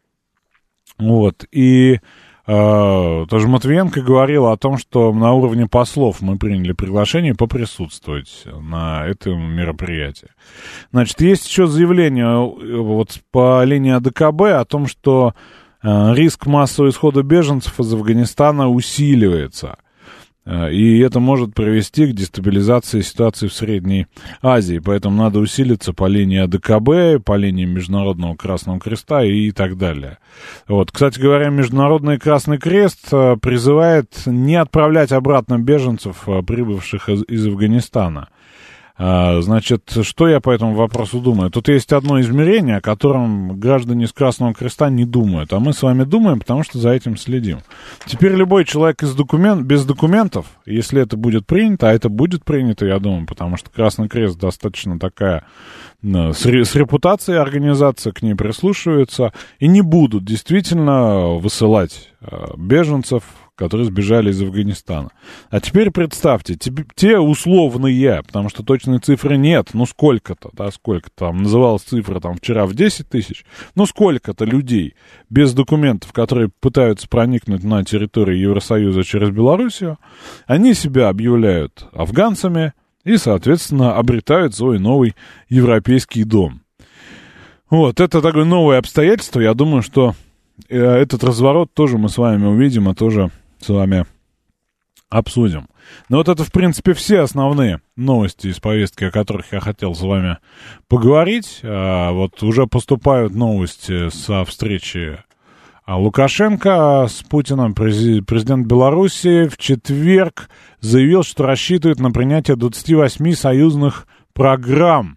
Вот, и тоже Матвиенко говорил о том, что на уровне послов мы приняли приглашение поприсутствовать на этом мероприятии. Значит, есть еще заявление вот по линии АДКБ о том, что риск массового исхода беженцев из Афганистана усиливается. И это может привести к дестабилизации ситуации в Средней Азии. Поэтому надо усилиться по линии АДКБ, по линии Международного Красного Креста и так далее. Вот. Кстати говоря, Международный Красный Крест призывает не отправлять обратно беженцев, прибывших из Афганистана. Значит, что я по этому вопросу думаю? Тут есть одно измерение, о котором граждане с Красного Креста не думают, а мы с вами думаем, потому что за этим следим. Теперь любой человек без документов, если это будет принято, а это будет принято, я думаю, потому что Красный Крест достаточно такая с репутацией организация, к ней прислушиваются, и не будут действительно высылать беженцев, которые сбежали из Афганистана. А теперь представьте, те условные, потому что точной цифры нет, ну сколько-то, да, сколько-то, там называлась цифра там вчера в 10 тысяч, ну сколько-то людей без документов, которые пытаются проникнуть на территорию Евросоюза через Белоруссию, они себя объявляют афганцами и, соответственно, обретают свой новый европейский дом. Вот, это такое новое обстоятельство, я думаю, что этот разворот тоже мы с вами увидим, и тоже с вами обсудим. Но вот это, в принципе, все основные новости из повестки, о которых я хотел с вами поговорить. Вот уже поступают новости со встречи Лукашенко с Путиным. Президент Беларуси в четверг заявил, что рассчитывает на принятие 28 союзных программ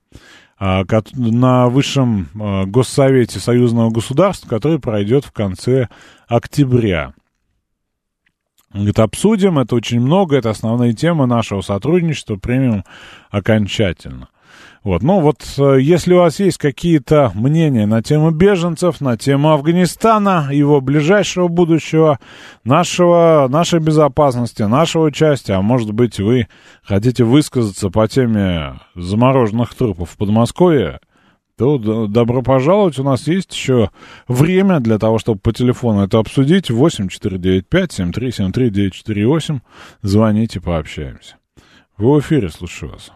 на Высшем Госсовете союзного государства, который пройдет в конце октября. Говорит, обсудим, это очень много, это основные темы нашего сотрудничества, примем окончательно. Вот, ну вот, если у вас есть какие-то мнения на тему беженцев, на тему Афганистана, его ближайшего будущего, нашей безопасности, нашего участия, а может быть вы хотите высказаться по теме замороженных трупов в Подмосковье, то добро пожаловать, у нас есть еще время для того, чтобы по телефону это обсудить. 8495-7373-948. Звоните, пообщаемся. Вы в эфире, слушаю вас.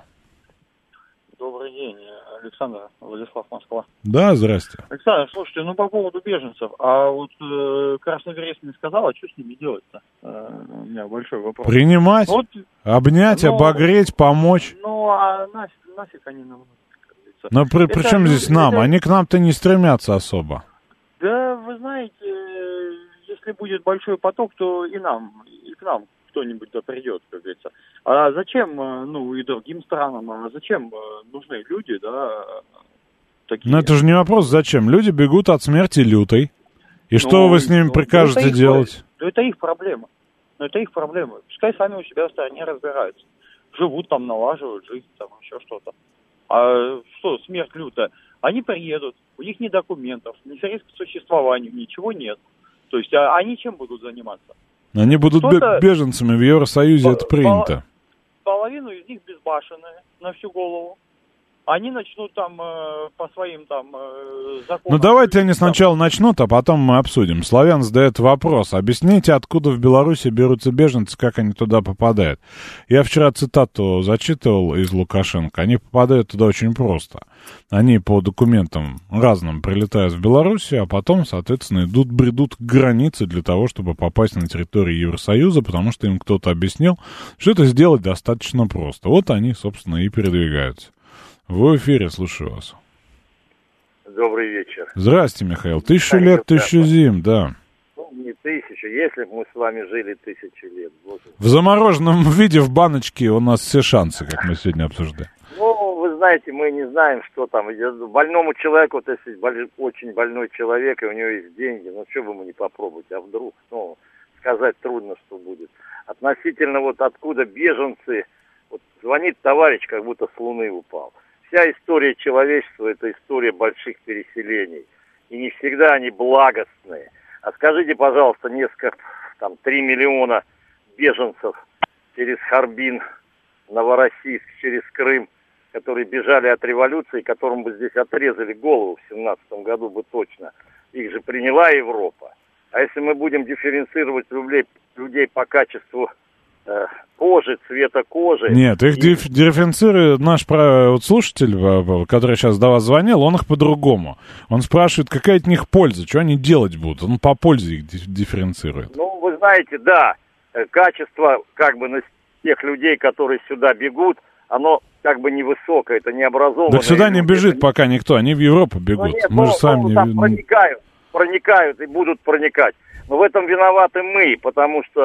Добрый день, Александр, Владислав, Москва. Да, здрасте. Александр, слушайте, ну по поводу беженцев, а вот Красный Крест не сказал, а что с ними делать-то? У меня большой вопрос. Принимать, вот, обнять, обогреть, помочь. Ну, а нафиг они нам... Но при чем здесь нам? Они к нам-то не стремятся особо. Да, вы знаете, если будет большой поток, то и к нам кто-нибудь да придет, как говорится. А зачем, ну, и другим странам, а зачем нужны люди, да, такие? Ну, это же не вопрос, зачем. Люди бегут от смерти лютой. И что вы с ними прикажете делать? Это их проблема. Это их проблема. Пускай сами у себя в стране разбираются. Живут там, налаживают жизнь, там, еще что-то. А что, смерть лютая? Они приедут, у них ни документов, ни средств к существованию, ничего нет. То есть они чем будут заниматься? Они будут беженцами, в Евросоюзе это принято. Половину из них безбашенные на всю голову. Они начнут там по своим там законам... Ну давайте они сначала начнут, а потом мы обсудим. Славян задает вопрос. Объясните, откуда в Беларуси берутся беженцы, как они туда попадают. Я вчера цитату зачитывал из Лукашенко. Они попадают туда очень просто. Они по документам разным прилетают в Белоруссию, а потом, соответственно, бредут к границе для того, чтобы попасть на территорию Евросоюза, потому что им кто-то объяснил, что это сделать достаточно просто. Вот они, собственно, и передвигаются. В эфире, слушаю вас. Добрый вечер. Здрасте, Михаил. 1000 лет, 1000 зим, да. Ну, не 1000, если бы мы с вами жили 1000 лет. Боже. В замороженном виде, в баночке у нас все шансы, как мы сегодня обсуждаем. Ну, вы знаете, мы не знаем, что там. Больному человеку, вот если очень больной человек, и у него есть деньги, ну, что бы ему не попробовать, а вдруг, ну, сказать трудно, что будет. Относительно вот откуда беженцы, вот звонит товарищ, как будто с Луны упал. Вся история человечества – это история больших переселений. И не всегда они благостные. А скажите, пожалуйста, 3 миллиона беженцев через Харбин, Новороссийск, через Крым, которые бежали от революции, которым бы здесь отрезали голову в 17 году бы точно. Их же приняла Европа. А если мы будем дифференцировать людей по качеству кожи, цвета кожи. Нет, их дифференцирует наш слушатель, который сейчас до вас звонил, он их по-другому. Он спрашивает, какая от них польза, что они делать будут. Он по пользе их дифференцирует. Ну, вы знаете, да, качество как бы на тех людей, которые сюда бегут, оно как бы невысокое, это необразованные. Так сюда не бежит пока никто, они в Европу бегут. Ну, нет, мы же сами там проникают и будут проникать. Но в этом виноваты мы, потому что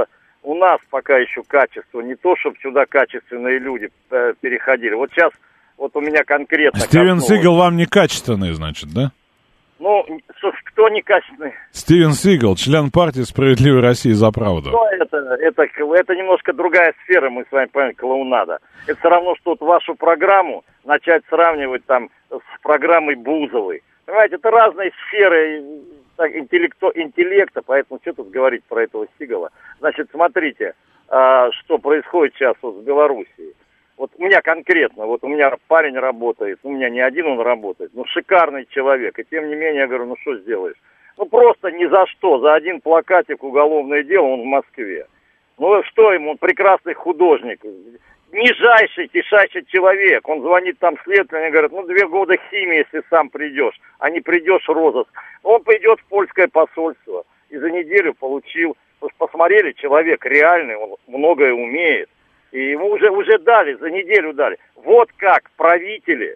у нас пока еще качество, не то, чтобы сюда качественные люди переходили. Вот сейчас, вот у меня конкретно... Стивен Сигал вам некачественный, значит, да? Ну, кто некачественный? Стивен Сигал, член партии «Справедливой России за правду». Ну, это немножко другая сфера, мы с вами понимаем, клоунада. Это все равно, что вот вашу программу начать сравнивать там с программой Бузовой. Понимаете, это разные сферы интеллекта, поэтому что тут говорить про этого Сигала? Значит, смотрите, что происходит сейчас вот в Белоруссии. Вот у меня конкретно, вот у меня парень работает, у меня не один он работает, ну шикарный человек, и тем не менее я говорю, ну что сделаешь? Ну просто ни за что, за один плакатик уголовное дело, он в Москве. Ну что ему, он прекрасный художник, нижайший, тишайший человек, он звонит там следователю, говорят, ну 2 года химии, если сам придешь, а не придешь в розыск. Он пойдет в польское посольство и за неделю получил, посмотрели, человек реальный, он многое умеет. И ему уже дали, за неделю дали. Вот как правители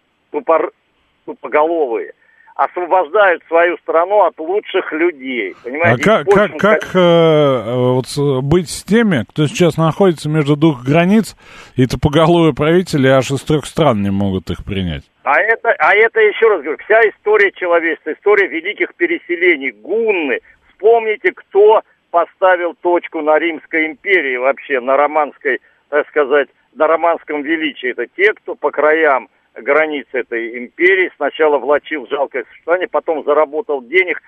тупоголовые освобождают свою страну от лучших людей. Понимаете? А как вот быть с теми, кто сейчас находится между 2 границ, и тупоголовые правители аж из 3 стран не могут их принять? А это, еще раз говорю, вся история человечества, история великих переселений, гунны. Вспомните, кто поставил точку на Римской империи вообще, на романской, так сказать, на романском величии. Это те, кто по краям границ этой империи сначала влачил жалкое существование, потом заработал денег.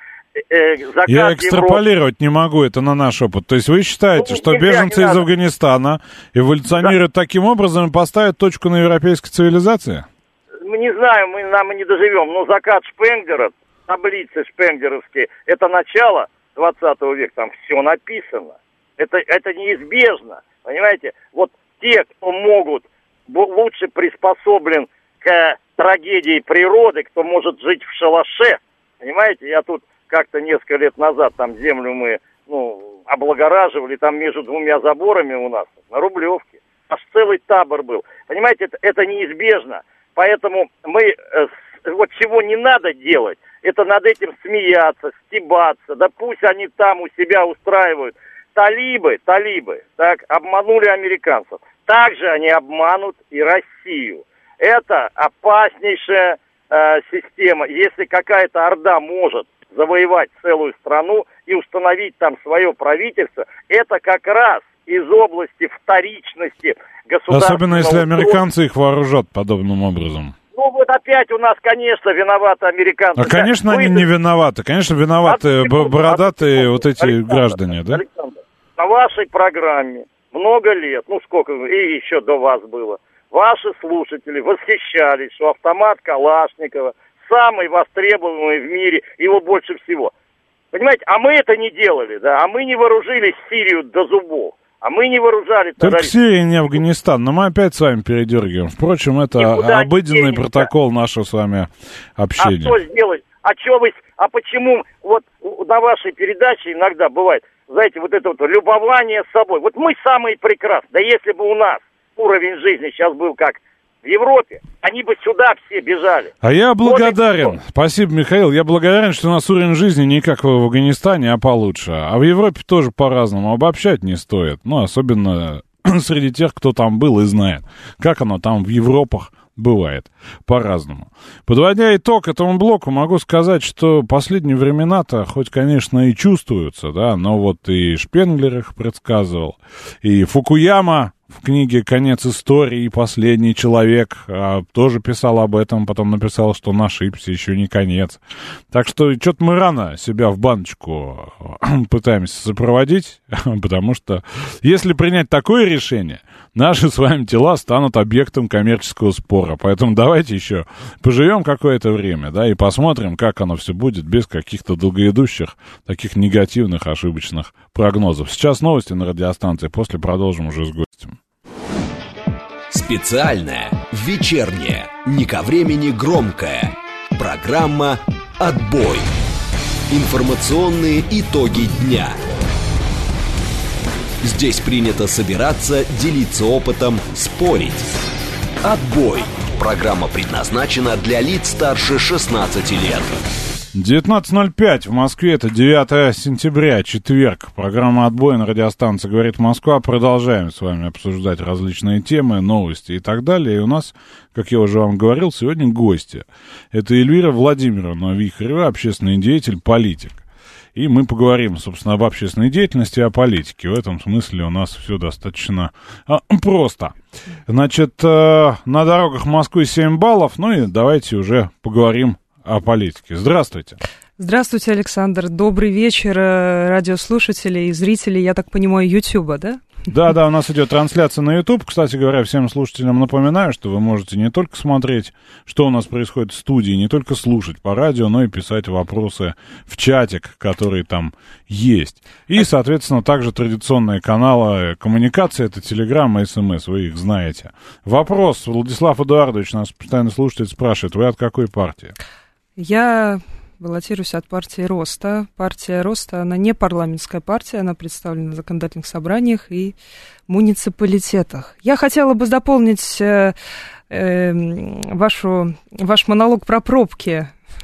Я экстраполировать не могу это на наш опыт. То есть вы считаете, что беженцы из Афганистана эволюционируют таким образом и поставят точку на европейской цивилизации? Мы не знаем, мы не доживем. Но закат Шпенглера, таблицы шпенглеровские, это начало 20 века, там все написано. Это неизбежно, понимаете? Вот те, кто могут, лучше приспособлен к трагедии природы, кто может жить в шалаше, понимаете? Я тут как-то несколько лет назад, там землю мы, облагораживали, там между 2 заборами у нас, на Рублевке, аж целый табор был. Понимаете, это неизбежно. Поэтому мы, вот чего не надо делать, это над этим смеяться, стебаться, да пусть они там у себя устраивают. Талибы, так, обманули американцев. Также они обманут и Россию. Это опаснейшая система. Если какая-то орда может завоевать целую страну и установить там свое правительство, это как раз из области вторичности государственного... Особенно если американцы их вооружат подобным образом. Ну вот опять у нас, конечно, виноваты американцы. А, конечно, они не виноваты. Конечно, виноваты бородатые вот эти граждане, да? Александр, на вашей программе много лет, сколько, и еще до вас было, ваши слушатели восхищались, что автомат Калашникова самый востребованный в мире, его больше всего. Понимаете, а мы это не делали, да, а мы не вооружили Сирию до зубов. А мы не вооружали... Только Сирия, не Афганистан, но мы опять с вами передергиваем. Впрочем, это обыденный протокол нашего с вами общения. А что сделать? А почему вот на вашей передаче иногда бывает, знаете, вот это вот любование собой. Вот мы самые прекрасные. Да если бы у нас уровень жизни сейчас был как в Европе, они бы сюда все бежали. А я благодарен. Спасибо, Михаил. Я благодарен, что у нас уровень жизни не как в Афганистане, а получше. А в Европе тоже по-разному. Обобщать не стоит. Особенно среди тех, кто там был и знает, как оно там в Европах бывает по-разному. Подводя итог этому блоку, могу сказать, что последние времена-то, хоть, конечно, и чувствуются, да, но вот и Шпенглер их предсказывал, и Фукуяма в книге «Конец истории» и «Последний человек» тоже писал об этом, потом написал, что он ошибся, еще не конец. Так что что-то мы рано себя в баночку пытаемся сопроводить, потому что если принять такое решение, наши с вами тела станут объектом коммерческого спора. Поэтому давайте еще поживем какое-то время, да, и посмотрим, как оно все будет без каких-то долгоидущих, таких негативных, ошибочных прогнозов. Сейчас новости на радиостанции, после продолжим уже с гостем. Специальная, вечерняя, не ко времени громкая. Программа «Отбой». Информационные итоги дня. Здесь принято собираться, делиться опытом, спорить. «Отбой». Программа предназначена для лиц старше 16 лет. 19:05 в Москве, это 9 сентября, четверг. Программа «Отбой» на радиостанции «Говорит Москва». Продолжаем с вами обсуждать различные темы, новости и так далее. И у нас, как я уже вам говорил, сегодня гости. Это Эльвира Владимировна Вихарева, общественный деятель, политик. И мы поговорим, собственно, об общественной деятельности и о политике. В этом смысле у нас все достаточно просто. Значит, на дорогах Москвы 7 баллов, ну и давайте уже поговорим о политике. Здравствуйте. Здравствуйте, Александр. Добрый вечер, радиослушатели и зрители, я так понимаю, Ютуба, да? Да, у нас идет трансляция на YouTube. Кстати говоря, всем слушателям напоминаю, что вы можете не только смотреть, что у нас происходит в студии, не только слушать по радио, но и писать вопросы в чатик, который там есть. И, соответственно, также традиционные каналы коммуникации, это Telegram и СМС, вы их знаете. Вопрос. Владислав Эдуардович, нас постоянно слушатель, спрашивает, вы от какой партии? Я баллотируюсь от партии Роста. Партия Роста, она не парламентская партия, она представлена в законодательных собраниях и муниципалитетах. Я хотела бы дополнить ваш монолог про пробки.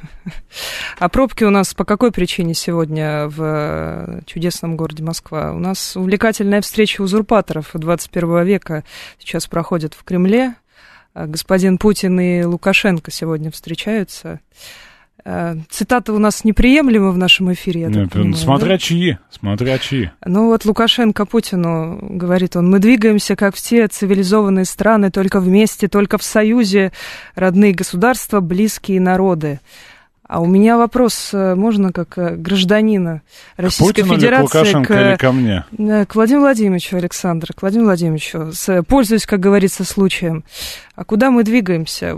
А пробки у нас по какой причине сегодня в чудесном городе Москва? У нас увлекательная встреча узурпаторов 21 века сейчас проходит в Кремле. Господин Путин и Лукашенко сегодня встречаются. Цитаты у нас неприемлемы в нашем эфире, я так понимаю, смотря да? чьи. Ну вот Лукашенко Путину говорит, мы двигаемся, как все цивилизованные страны, только вместе, только в союзе, родные государства, близкие народы. А у меня вопрос, можно как гражданина Российской Федерации... К Лукашенко или ко мне? К Владимиру Владимировичу, Александр, к Владимиру Владимировичу, пользуясь, как говорится, случаем. А куда мы двигаемся?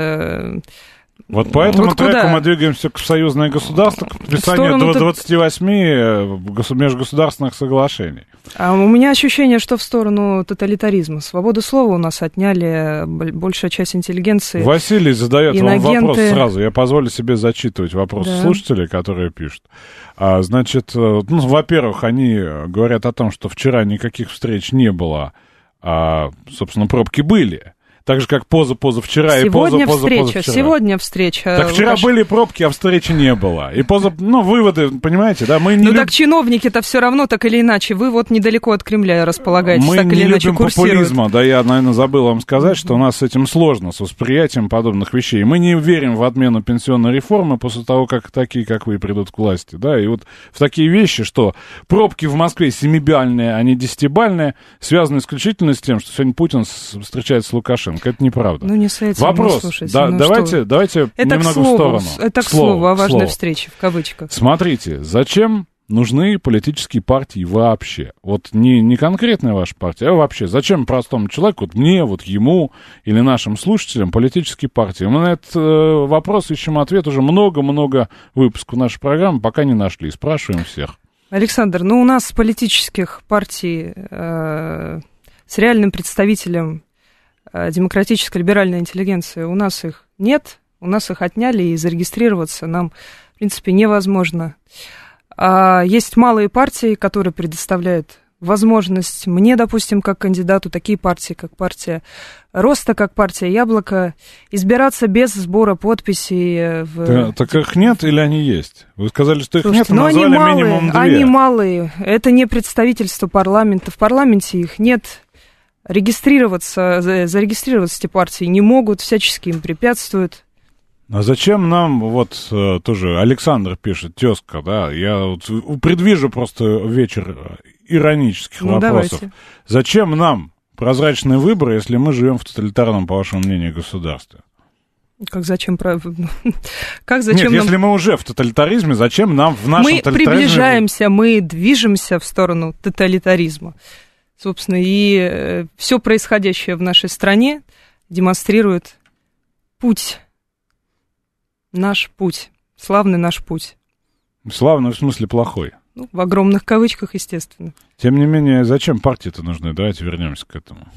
Вот по этому треку мы двигаемся к союзное государство, к подписанию 28 межгосударственных соглашений. А у меня ощущение, что в сторону тоталитаризма. Свободу слова у нас отняли большая часть интеллигенции. Василий задает вам вопрос сразу. Я позволю себе зачитывать вопросы слушателей, которые пишут. Значит, во-первых, они говорят о том, что вчера никаких встреч не было, а, собственно, пробки были. Так же, как позавчера и позавчера. Сегодня встреча. Так вчера были пробки, а встречи не было. И выводы, понимаете, да? Мы не так чиновники-то все равно, так или иначе. Вы вот недалеко от Кремля располагаетесь, мы так или иначе курсируют. Мы не любим популизма. Да, я, наверное, забыл вам сказать, что у нас с этим сложно, с восприятием подобных вещей. Мы не верим в отмену пенсионной реформы после того, как такие, как вы, придут к власти. Да, и вот в такие вещи, что пробки в Москве 7-бальные, а не 10-бальные, связаны исключительно с тем, что сегодня Путин встречается с Лукашенко. Это неправда. Ну, не с этим. Вопрос. Давайте это немного в сторону. Это к слову о важной встрече, в кавычках. Смотрите, зачем нужны политические партии вообще? Вот не конкретная ваша партия, а вообще. Зачем простому человеку, вот мне, вот ему или нашим слушателям политические партии? Мы на этот вопрос ищем ответ уже много-много выпусков нашей программы, пока не нашли. Спрашиваем всех. Александр, у нас политических партий с реальным представителем демократической либеральной интеллигенции, у нас их нет, у нас их отняли, и зарегистрироваться нам, в принципе, невозможно. Есть малые партии, которые предоставляют возможность мне, допустим, как кандидату, такие партии, как партия Роста, как партия Яблоко, избираться без сбора подписей. Так их нет или они есть? Вы сказали, что их нет, но назвали минимум 2. Они малые, это не представительство парламента, в парламенте их нет. Зарегистрироваться эти партии не могут, всячески им препятствуют. А зачем нам, тоже Александр пишет, тезка, да, я предвижу просто вечер иронических вопросов. Давайте. Зачем нам прозрачные выборы, если мы живем в тоталитарном, по вашему мнению, государстве? Зачем? Если мы уже в тоталитаризме, зачем нам в нашем тоталитаризме... Мы приближаемся, мы движемся в сторону тоталитаризма. Собственно, и все происходящее в нашей стране демонстрирует путь. Наш путь. Славный наш путь. Славный в смысле плохой? В огромных кавычках, естественно. Тем не менее, зачем партии-то нужны? Давайте вернемся к этому.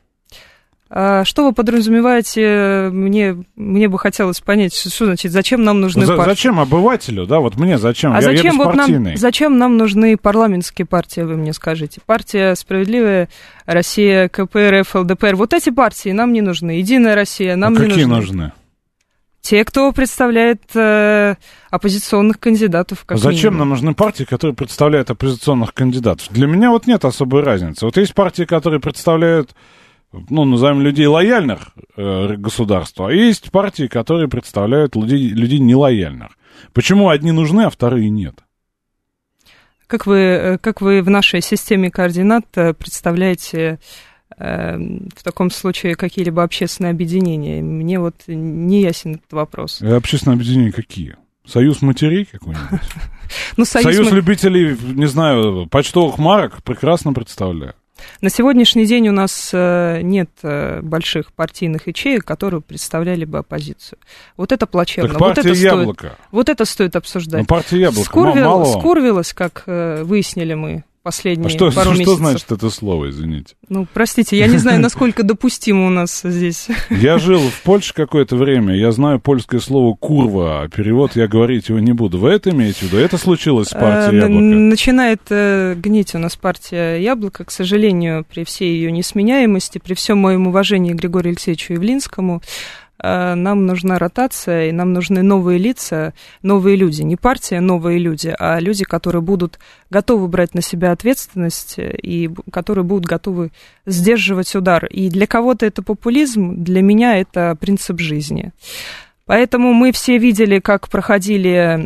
Что вы подразумеваете? Мне бы хотелось понять, что значит, зачем нам нужны партии? Зачем обывателю, да, вот мне зачем? Я беспартийный. Зачем нам нужны парламентские партии, вы мне скажите? Партия «Справедливая Россия», КПРФ, ЛДПР. Вот эти партии нам не нужны. «Единая Россия» нам не нужны. Какие нужны? Те, кто представляет оппозиционных кандидатов. Зачем минимум. нам нужны партии, которые представляют оппозиционных кандидатов? Для меня вот нет особой разницы. Вот есть партии, которые представляют, ну, назовем, людей лояльных государству, а есть партии, которые представляют людей нелояльных. Почему одни нужны, а вторые нет? Как вы в нашей системе координат представляете в таком случае какие-либо общественные объединения? Мне вот не ясен этот вопрос. Общественные объединения какие? Союз матерей какой-нибудь? Ну, Союз любителей, не знаю, почтовых марок прекрасно представляю. На сегодняшний день у нас нет больших партийных ячеек, которые представляли бы оппозицию. Вот это плачевно. Так партия «Яблоко». Вот это стоит обсуждать. Ну, партия «Яблоко» скурвилась, как выяснили мы последние пару месяцев. Что значит это слово, извините? Ну, простите, я не знаю, насколько допустимо у нас здесь. Я жил в Польше какое-то время, я знаю польское слово «курва», а перевод я говорить его не буду. Вы это имеете в виду? Это случилось с партией «Яблоко»? Начинает гнить у нас партия «Яблоко», к сожалению, при всей ее несменяемости, при всем моем уважении к Григорию Алексеевичу Явлинскому, нам нужна ротация, и нам нужны новые лица, новые люди. Не партия, новые люди, а люди, которые будут готовы брать на себя ответственность и которые будут готовы сдерживать удар. И для кого-то это популизм, для меня это принцип жизни. Поэтому мы все видели, как проходили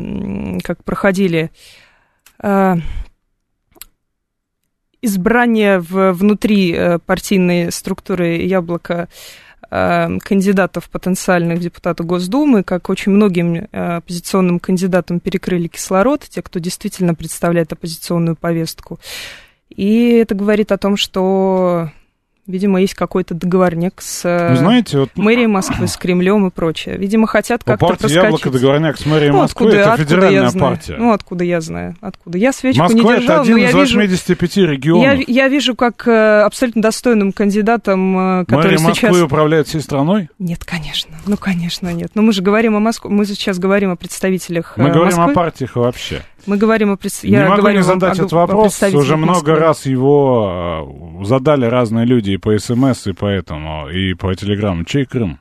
избрание внутри партийной структуры «Яблоко» кандидатов потенциальных в депутаты Госдумы, как очень многим оппозиционным кандидатам перекрыли кислород, те, кто действительно представляет оппозиционную повестку. И это говорит о том, что, видимо, есть какой-то договорняк с мэрией Москвы, с Кремлем и прочее. Видимо, хотят как-то проскочить. Партия «Яблоко» договорняк с мэрией Москвы, это федеральная партия. Ну, откуда я знаю? Откуда? Я свечку Москва не держала, это один из 85 регионов. Я вижу, как абсолютно достойным кандидатом, который сейчас... Мэрия Москвы управляет всей страной? Нет, конечно. Ну, конечно, нет. Но мы же говорим о Москве. Мы сейчас говорим о представителях Москвы. Мы говорим о партиях вообще. Мы говорим о Не могу не задать этот вопрос. Уже много раз его задали разные люди и по СМС, и поэтому, и по телеграмму. Чей Крым?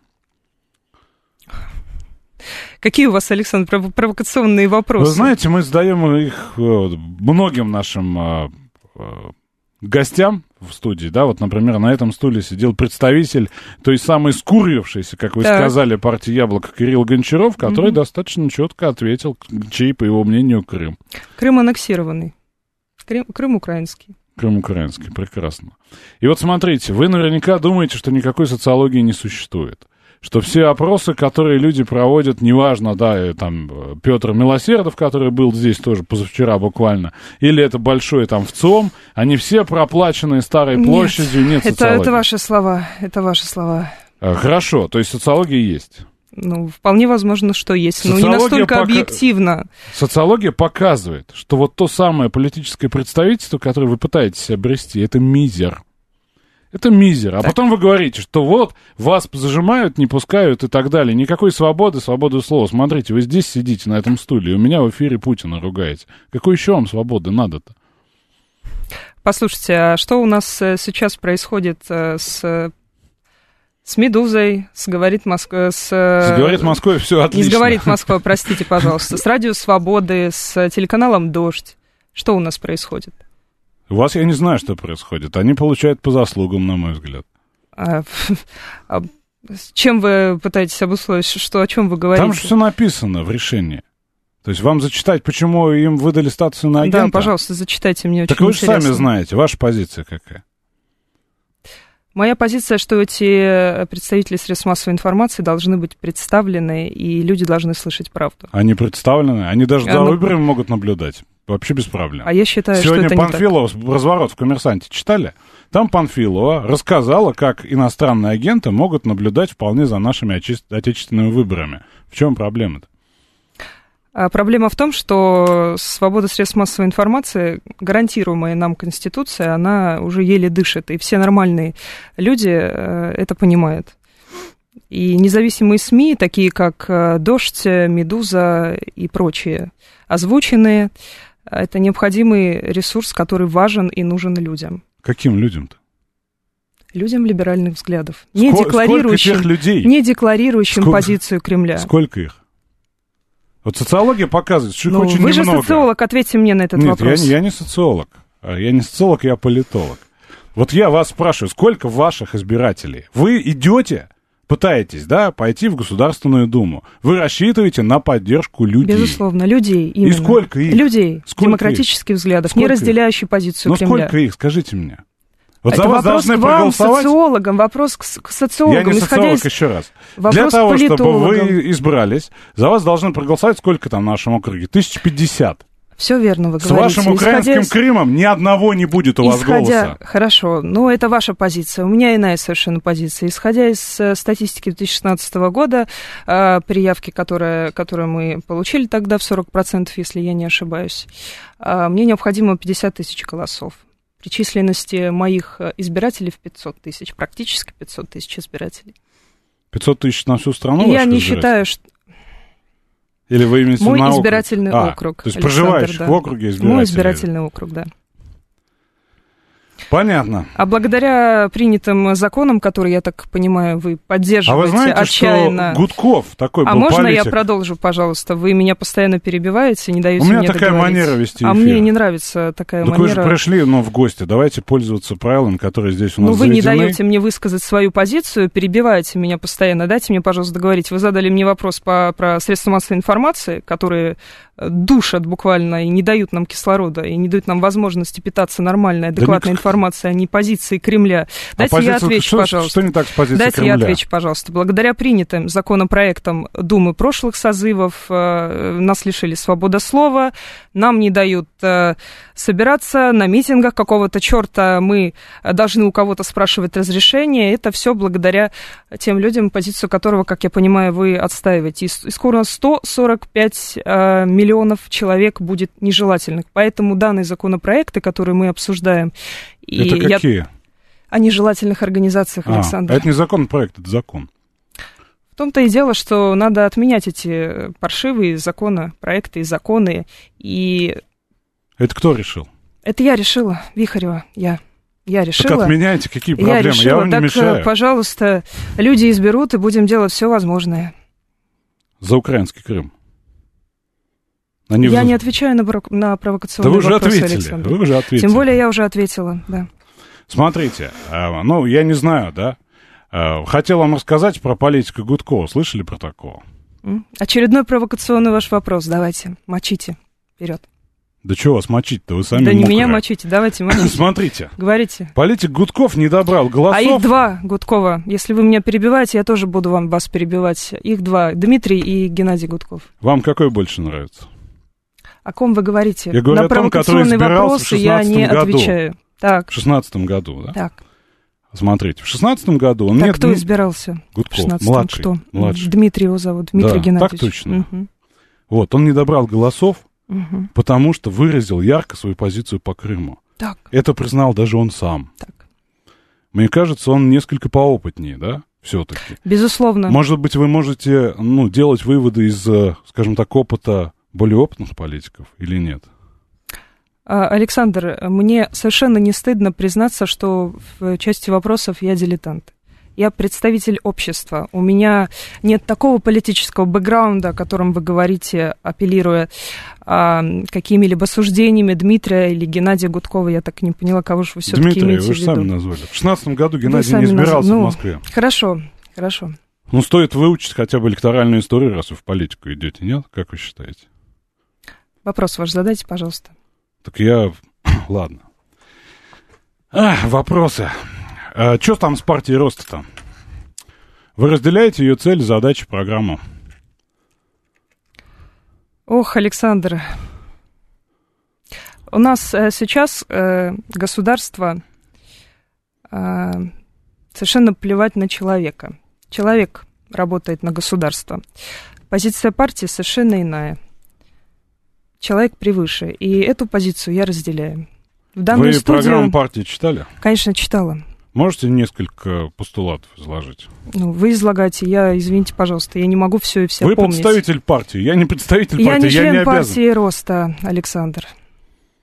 Какие у вас, Александр, провокационные вопросы? Вы знаете, мы задаем их многим нашим гостям в студии, да, вот, например, на этом стуле сидел представитель той самой скурвившейся, как вы сказали, партии «Яблоко» Кирилл Гончаров, который достаточно четко ответил, чей, по его мнению, Крым. Крым аннексированный. Крым украинский. Крым украинский, прекрасно. И вот смотрите, вы наверняка думаете, что никакой социологии не существует. Что все опросы, которые люди проводят, неважно, да, там, Петр Милосердов, который был здесь тоже позавчера буквально, или это большой там ВЦИОМ, они все проплаченные Старой площадью, нет социологии. Это ваши слова, это ваши слова. Хорошо, то есть социология есть? Ну, вполне возможно, что есть, но не настолько объективно. Социология показывает, что вот то самое политическое представительство, которое вы пытаетесь обрести, это мизер. Это мизер. А потом вы говорите, что вот вас зажимают, не пускают и так далее. Никакой свободы слова. Смотрите, вы здесь сидите на этом стуле, и у меня в эфире Путина ругаете. Какой еще вам свободы надо-то? Послушайте, а что у нас сейчас происходит с «Медузой», с «Говорит Москва», с «Говорит Москва» все отлично. Не с «Говорит Москва», простите, пожалуйста, с «Радио Свободы», с телеканалом «Дождь». Что у нас происходит? У вас я не знаю, что происходит. Они получают по заслугам, на мой взгляд. Чем вы пытаетесь обусловить? О чем вы говорите? Там же все написано в решении. То есть вам зачитать, почему им выдали статус иноагента? Да, пожалуйста, зачитайте, мне очень интересно. Так вы же сами интересно. знаете, ваша позиция какая? Моя позиция, что эти представители средств массовой информации должны быть представлены, и люди должны слышать правду. Они представлены? Они даже за выборами могут наблюдать. Вообще без проблем. А я считаю, Сегодня что это Панфилова не так. разворот в «Коммерсанте» читали? Там Панфилова рассказала, как иностранные агенты могут наблюдать вполне за нашими отечественными выборами. В чем проблема-то? Проблема в том, что свобода средств массовой информации, гарантируемая нам Конституцией, она уже еле дышит, и все нормальные люди это понимают. И независимые СМИ, такие как «Дождь», «Медуза» и прочие, озвученные, это необходимый ресурс, который важен и нужен людям. Каким людям-то? Людям либеральных взглядов, не декларирующим позицию Кремля. Сколько их? Вот социология показывает, что их очень вы немного. Вы же социолог, ответьте мне на этот вопрос. Нет, я не социолог. Я не социолог, я политолог. Вот я вас спрашиваю, сколько ваших избирателей? Вы идете, пытаетесь, да, пойти в Государственную Думу. Вы рассчитываете на поддержку людей. Безусловно, людей именно. И сколько их? Людей, демократических взглядов, не разделяющих позицию Кремля. Ну сколько их, скажите мне? Вот это за вас вопрос должны к вам, проголосовать. социологам, вопрос к социологам. Я не социолог, еще раз. Для того, чтобы вы избрались, за вас должны проголосовать сколько там в нашем округе? 1050. Все верно, вы говорите. С вашим украинским Крымом ни одного не будет у вас голоса. Хорошо, но это ваша позиция. У меня иная совершенно позиция. Исходя из статистики 2016 года, при явке, которую мы получили тогда в 40%, если я не ошибаюсь, мне необходимо 50 тысяч голосов. При численности моих избирателей в 500 тысяч, практически 500 тысяч избирателей. 500 тысяч на всю страну? Я не считаю, что... Или вы имеете мой избирательный округ. То есть проживающих в округе избирателей. Мой избирательный округ, да. Понятно. А благодаря принятым законам, которые, я так понимаю, вы поддерживаете отчаянно... А вы знаете, что Гудков такой был можно политик? Я продолжу, пожалуйста? Вы меня постоянно перебиваете, не даете мне договорить. У меня такая манера вести эфир. Мне не нравится такая манера. Вы же пришли, в гости. Давайте пользоваться правилами, которые здесь у нас заведены. Вы не даете мне высказать свою позицию, перебиваете меня постоянно. Дайте мне, пожалуйста, договорить. Вы задали мне вопрос про средства массовой информации, которые душат буквально и не дают нам кислорода, и не дают нам возможности питаться нормальной, адекватной информацией, а не позиции Кремля. Дайте я отвечу, пожалуйста. Что не так с позицией Дайте Кремля? я отвечу, пожалуйста. Благодаря принятым законопроектам Думы прошлых созывов нас лишили свободы слова, нам не дают собираться на митингах какого-то черта, мы должны у кого-то спрашивать разрешение. Это все благодаря тем людям, позицию которого, как я понимаю, вы отстаиваете. И скоро 145 миллионов человек будет нежелательных. Поэтому данные законопроекты, которые мы обсуждаем... Это какие? О нежелательных организациях, Александр. Это не законопроект, это закон. В том-то и дело, что надо отменять эти паршивые законопроекты и законы. И... Это кто решил? Это я решила, Вихарева, я решила. Так отменяйте, какие проблемы? Я решила, вам не мешаю. Пожалуйста, люди изберут, и будем делать все возможное. За украинский Крым. Я не отвечаю на провокационные вопросы, Александр. Вы уже ответили. Тем более я уже ответила, да. Смотрите, я не знаю, да. Хотел вам рассказать про политику Гудкова. Слышали про такого? Очередной провокационный ваш вопрос. Давайте, мочите. Вперед. Да чего вас мочить-то? Вы сами Да мокрые. не меня мочите, давайте мочите. Смотрите. Говорите. Политик Гудков не добрал голосов. А их два, Гудкова. Если вы меня перебиваете, я тоже буду вас перебивать. Их два. Дмитрий и Геннадий Гудков. Вам какой больше нравится? О ком вы говорите? Я говорю на провокационные вопросы я не отвечаю. Так. В 16-м году, да? Так. Смотрите, в 16-м году он... Так, кто избирался? Гудков, младший. Кто? Младший. Дмитрий его зовут, Дмитрий Геннадьевич. Так точно. Вот, он не добрал голосов, потому что выразил ярко свою позицию по Крыму. Так. Это признал даже он сам. Так. Мне кажется, он несколько поопытнее, да, все-таки? Безусловно. Может быть, вы можете, делать выводы из, скажем так, опыта более опытных политиков или нет? Александр, мне совершенно не стыдно признаться, что в части вопросов я дилетант. Я представитель общества. У меня нет такого политического бэкграунда, о котором вы говорите, апеллируя какими-либо суждениями Дмитрия или Геннадия Гудкова. Я так и не поняла, кого же вы все-таки имеете в виду. Дмитрия, вы же сами назвали. В 16 году Геннадий не избирался в Москве. Хорошо. Стоит выучить хотя бы электоральную историю, раз вы в политику идете, нет? Как вы считаете? Вопрос ваш задайте, пожалуйста. Так Ладно. Вопросы. Что там с партией Роста-то? Вы разделяете ее цель, задачи, программу? Ох, Александр. У нас сейчас государство совершенно плевать на человека. Человек работает на государство. Позиция партии совершенно иная. Человек превыше. И эту позицию я разделяю. В данную Вы программу партии читали? Конечно, читала. Можете несколько постулатов изложить? Вы излагайте. Извините, пожалуйста, я не могу все и все помнить. Вы представитель партии, я не представитель партии, я не член обязан. партии Роста, Александр.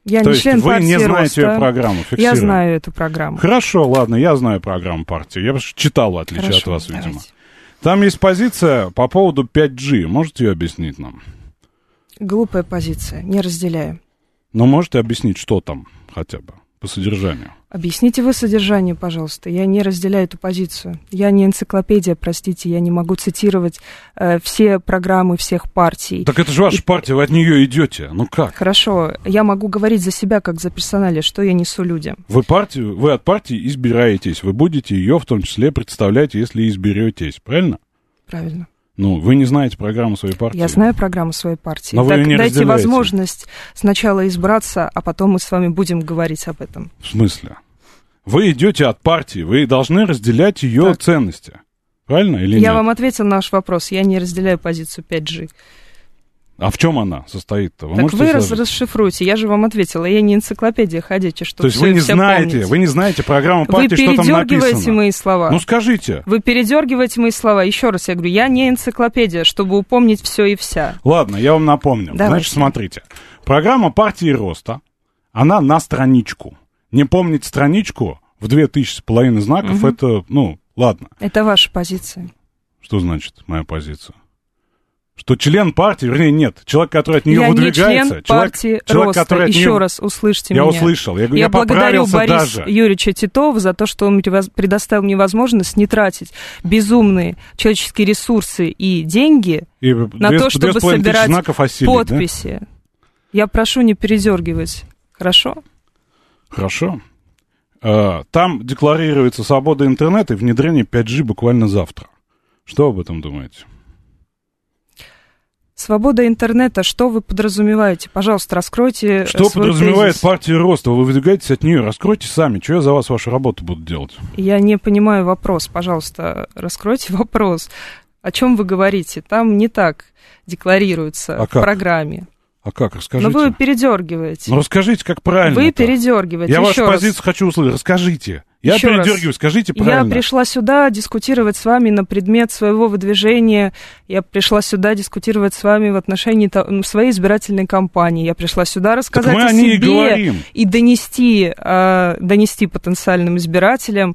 Я не член партии вы не знаете Роста. ее программу, фиксируем. Я знаю эту программу. Хорошо, ладно, я знаю программу партии. Я читал, в отличие от вас, давайте. видимо. Там есть позиция по поводу 5G. Можете ее объяснить нам? Глупая позиция, не разделяю. Ну, можете объяснить, что там хотя бы по содержанию? Объясните вы содержание, пожалуйста. Я не разделяю эту позицию. Я не энциклопедия, простите, я не могу цитировать все программы всех партий. Так это же ваша партия, вы от нее идете. Ну как? Хорошо, я могу говорить за себя, как за персоналия, что я несу людям. Вы от партии избираетесь, вы будете ее в том числе представлять, если изберетесь, правильно? Правильно. Ну, вы не знаете программу своей партии. Я знаю программу своей партии. Но вы так ее не дайте разделяете. возможность сначала избраться, а потом мы с вами будем говорить об этом. В смысле? Вы идете от партии, вы должны разделять ее ценности. Правильно или нет? Я вам ответил на ваш вопрос. Я не разделяю позицию 5G. А в чем она состоит-то? Так вы расшифруете. Я же вам ответила. Я не энциклопедия ходячая, чтобы То есть вы не знаете программу партии, что там написано? Вы передергиваете мои слова. Ну скажите. Вы передергиваете мои слова. Еще раз я говорю, я не энциклопедия, чтобы упомнить все и вся. Ладно, я вам напомню. Давайте. Значит, смотрите. Программа партии Роста, она на страничку. Не помнить страничку в 2000 знаков, это, ладно. Это ваша позиция. Что значит моя позиция? Что член партии, вернее, нет, человек, который от нее выдвигается... Я не член партии Роста, который еще раз услышьте меня. Я услышал, я благодарю Бориса Юрьевича Титова за то, что он предоставил мне возможность не тратить безумные человеческие ресурсы и деньги на то, чтобы собирать подписи. Да? Я прошу не передергивать, хорошо? Хорошо. Там декларируется свобода интернета и внедрение 5G буквально завтра. Что об этом думаете? Свобода интернета, что вы подразумеваете? Пожалуйста, раскройте Что свой подразумевает тезис. партия Роста? Вы выдвигаетесь от нее, раскройте сами. Что я за вас вашу работу буду делать? Я не понимаю вопрос. Пожалуйста, раскройте вопрос. О чем вы говорите? Там не так декларируется в программе. А как? Расскажите. Но вы передергиваете. Ну расскажите, как правильно. Вы передергиваете. Я вашу позицию хочу услышать. Расскажите. Я передергиваю, скажите правильно. Я пришла сюда дискутировать с вами на предмет своего выдвижения. Я пришла сюда дискутировать с вами в отношении своей избирательной кампании. Я пришла сюда рассказать о себе и донести потенциальным избирателям,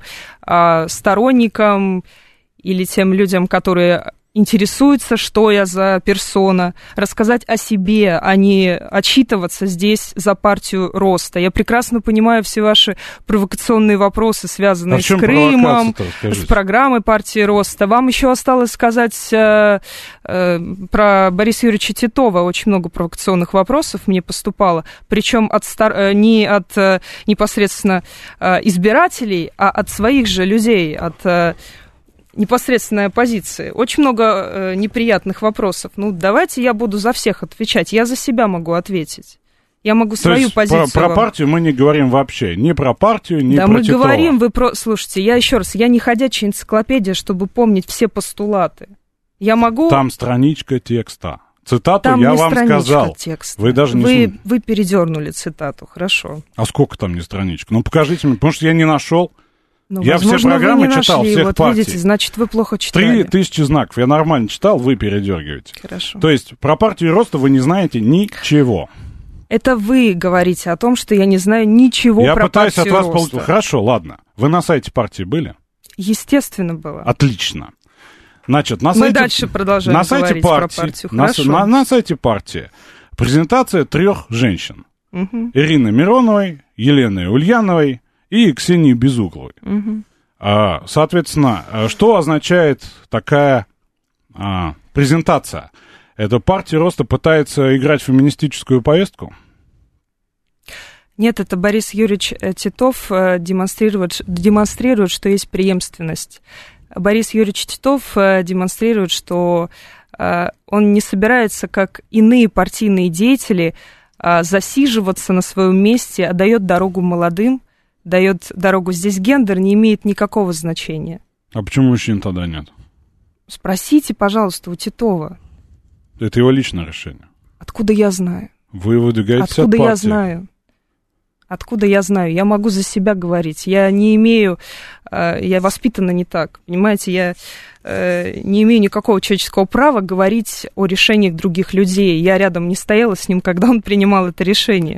сторонникам или тем людям, которые интересуются, что я за персона, рассказать о себе, а не отчитываться здесь за партию Роста. Я прекрасно понимаю все ваши провокационные вопросы, связанные с Крымом, с программой партии Роста. Вам еще осталось сказать про Бориса Юрьевича Титова. Очень много провокационных вопросов мне поступало, причем не от непосредственно избирателей, а от своих же людей, от непосредственной оппозиции. Очень много неприятных вопросов. Ну, давайте я буду за всех отвечать. Я за себя могу ответить. Я могу свою позицию... Про партию мы не говорим вообще. Ни про партию, ни про Титова. Да, мы говорим, Слушайте, я еще раз, я не ходячая энциклопедия, чтобы помнить все постулаты. Я могу... Там страничка текста. Цитату там я вам сказал. Текста. Вы даже не... Вы передернули цитату, хорошо. А сколько там не страничка? Ну, покажите мне, потому что я не нашел. Ну, я возможно, все программы вы не читал, нашли. всех Вот партий. Видите, значит, вы плохо читали. 3000 знаков. Я нормально читал, вы передергиваете. Хорошо. То есть про партию Роста вы не знаете ничего. Это вы говорите о том, что я не знаю ничего про партию Я пытаюсь от вас Роста. Хорошо, ладно. Вы на сайте партии были? Естественно, было. Отлично. Значит, на Мы сайте, дальше продолжаем говорить про партию. Хорошо. На сайте партии презентация 3 женщин. Угу. Ирины Мироновой, Елены Ульяновой и Ксении Безугловой. Угу. Соответственно, что означает такая презентация? Это партия Роста пытается играть в феминистическую повестку? Нет, это Борис Юрьевич Титов демонстрирует, что есть преемственность. Борис Юрьевич Титов демонстрирует, что он не собирается, как иные партийные деятели, засиживаться на своем месте, а дает дорогу молодым, дает дорогу. Здесь гендер не имеет никакого значения. А почему мужчин тогда нет? Спросите, пожалуйста, у Титова. Это его личное решение. Откуда я знаю? Вы выдвигаетесь от партии. Откуда я знаю? Откуда я знаю? Я могу за себя говорить. Я не имею... Я воспитана не так. Понимаете, я не имею никакого человеческого права говорить о решениях других людей. Я рядом не стояла с ним, когда он принимал это решение.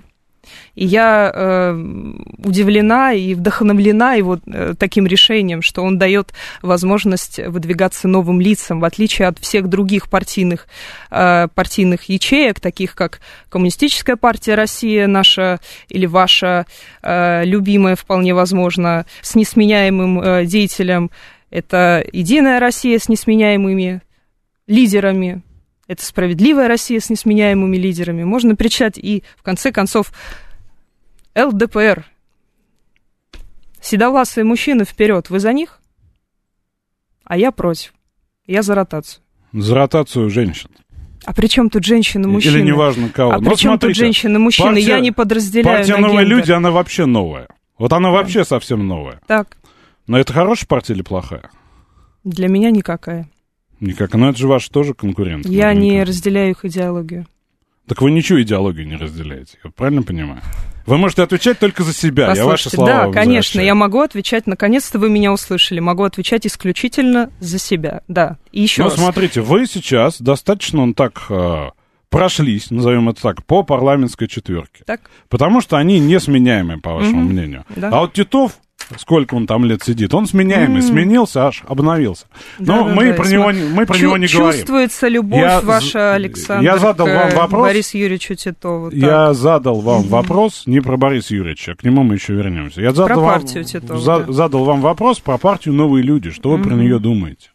И я удивлена и вдохновлена его таким решением, что он дает возможность выдвигаться новым лицам, в отличие от всех других партийных ячеек, таких как Коммунистическая партия России, наша или ваша любимая, вполне возможно, с несменяемым деятелем. Это «Единая Россия» с несменяемыми лидерами. Это «Справедливая Россия» с несменяемыми лидерами. Можно перечислять и, в конце концов, ЛДПР. Седовласые мужчины вперед. Вы за них? А я против. Я за ротацию. За ротацию женщин. А при чем тут женщины-мужчины? Или неважно кого. А при чем тут женщины-мужчины? Я не подразделяю партия на «Новые гендер. люди», она вообще новая. Вот она вообще совсем новая. Так. Но это хорошая партия или плохая? Для меня никакая. Никак. Но это же ваши тоже конкуренты. Я не разделяю их идеологию. Так вы ничего идеологию не разделяете, я правильно понимаю? Вы можете отвечать только за себя, Послушайте, я ваши слова да, конечно, возвращаю. я могу отвечать, наконец-то вы меня услышали, могу отвечать исключительно за себя, да. И еще раз. Смотрите, вы сейчас достаточно прошлись, назовем это так, по парламентской четверке. Так. Потому что они несменяемые, по вашему мнению. Да. А вот Титов, сколько он там лет сидит, он сменяемый, сменился, аж обновился. Но мы про него не говорим. Чувствуется любовь ваша, Александр, я задал вам вопрос, Борису Юрьевичу Титову. Так. Я задал вам вопрос не про Бориса Юрьевича, к нему мы еще вернемся. Я задал про партию Титова. Задал вам вопрос про партию «Новые люди». Что вы про нее думаете?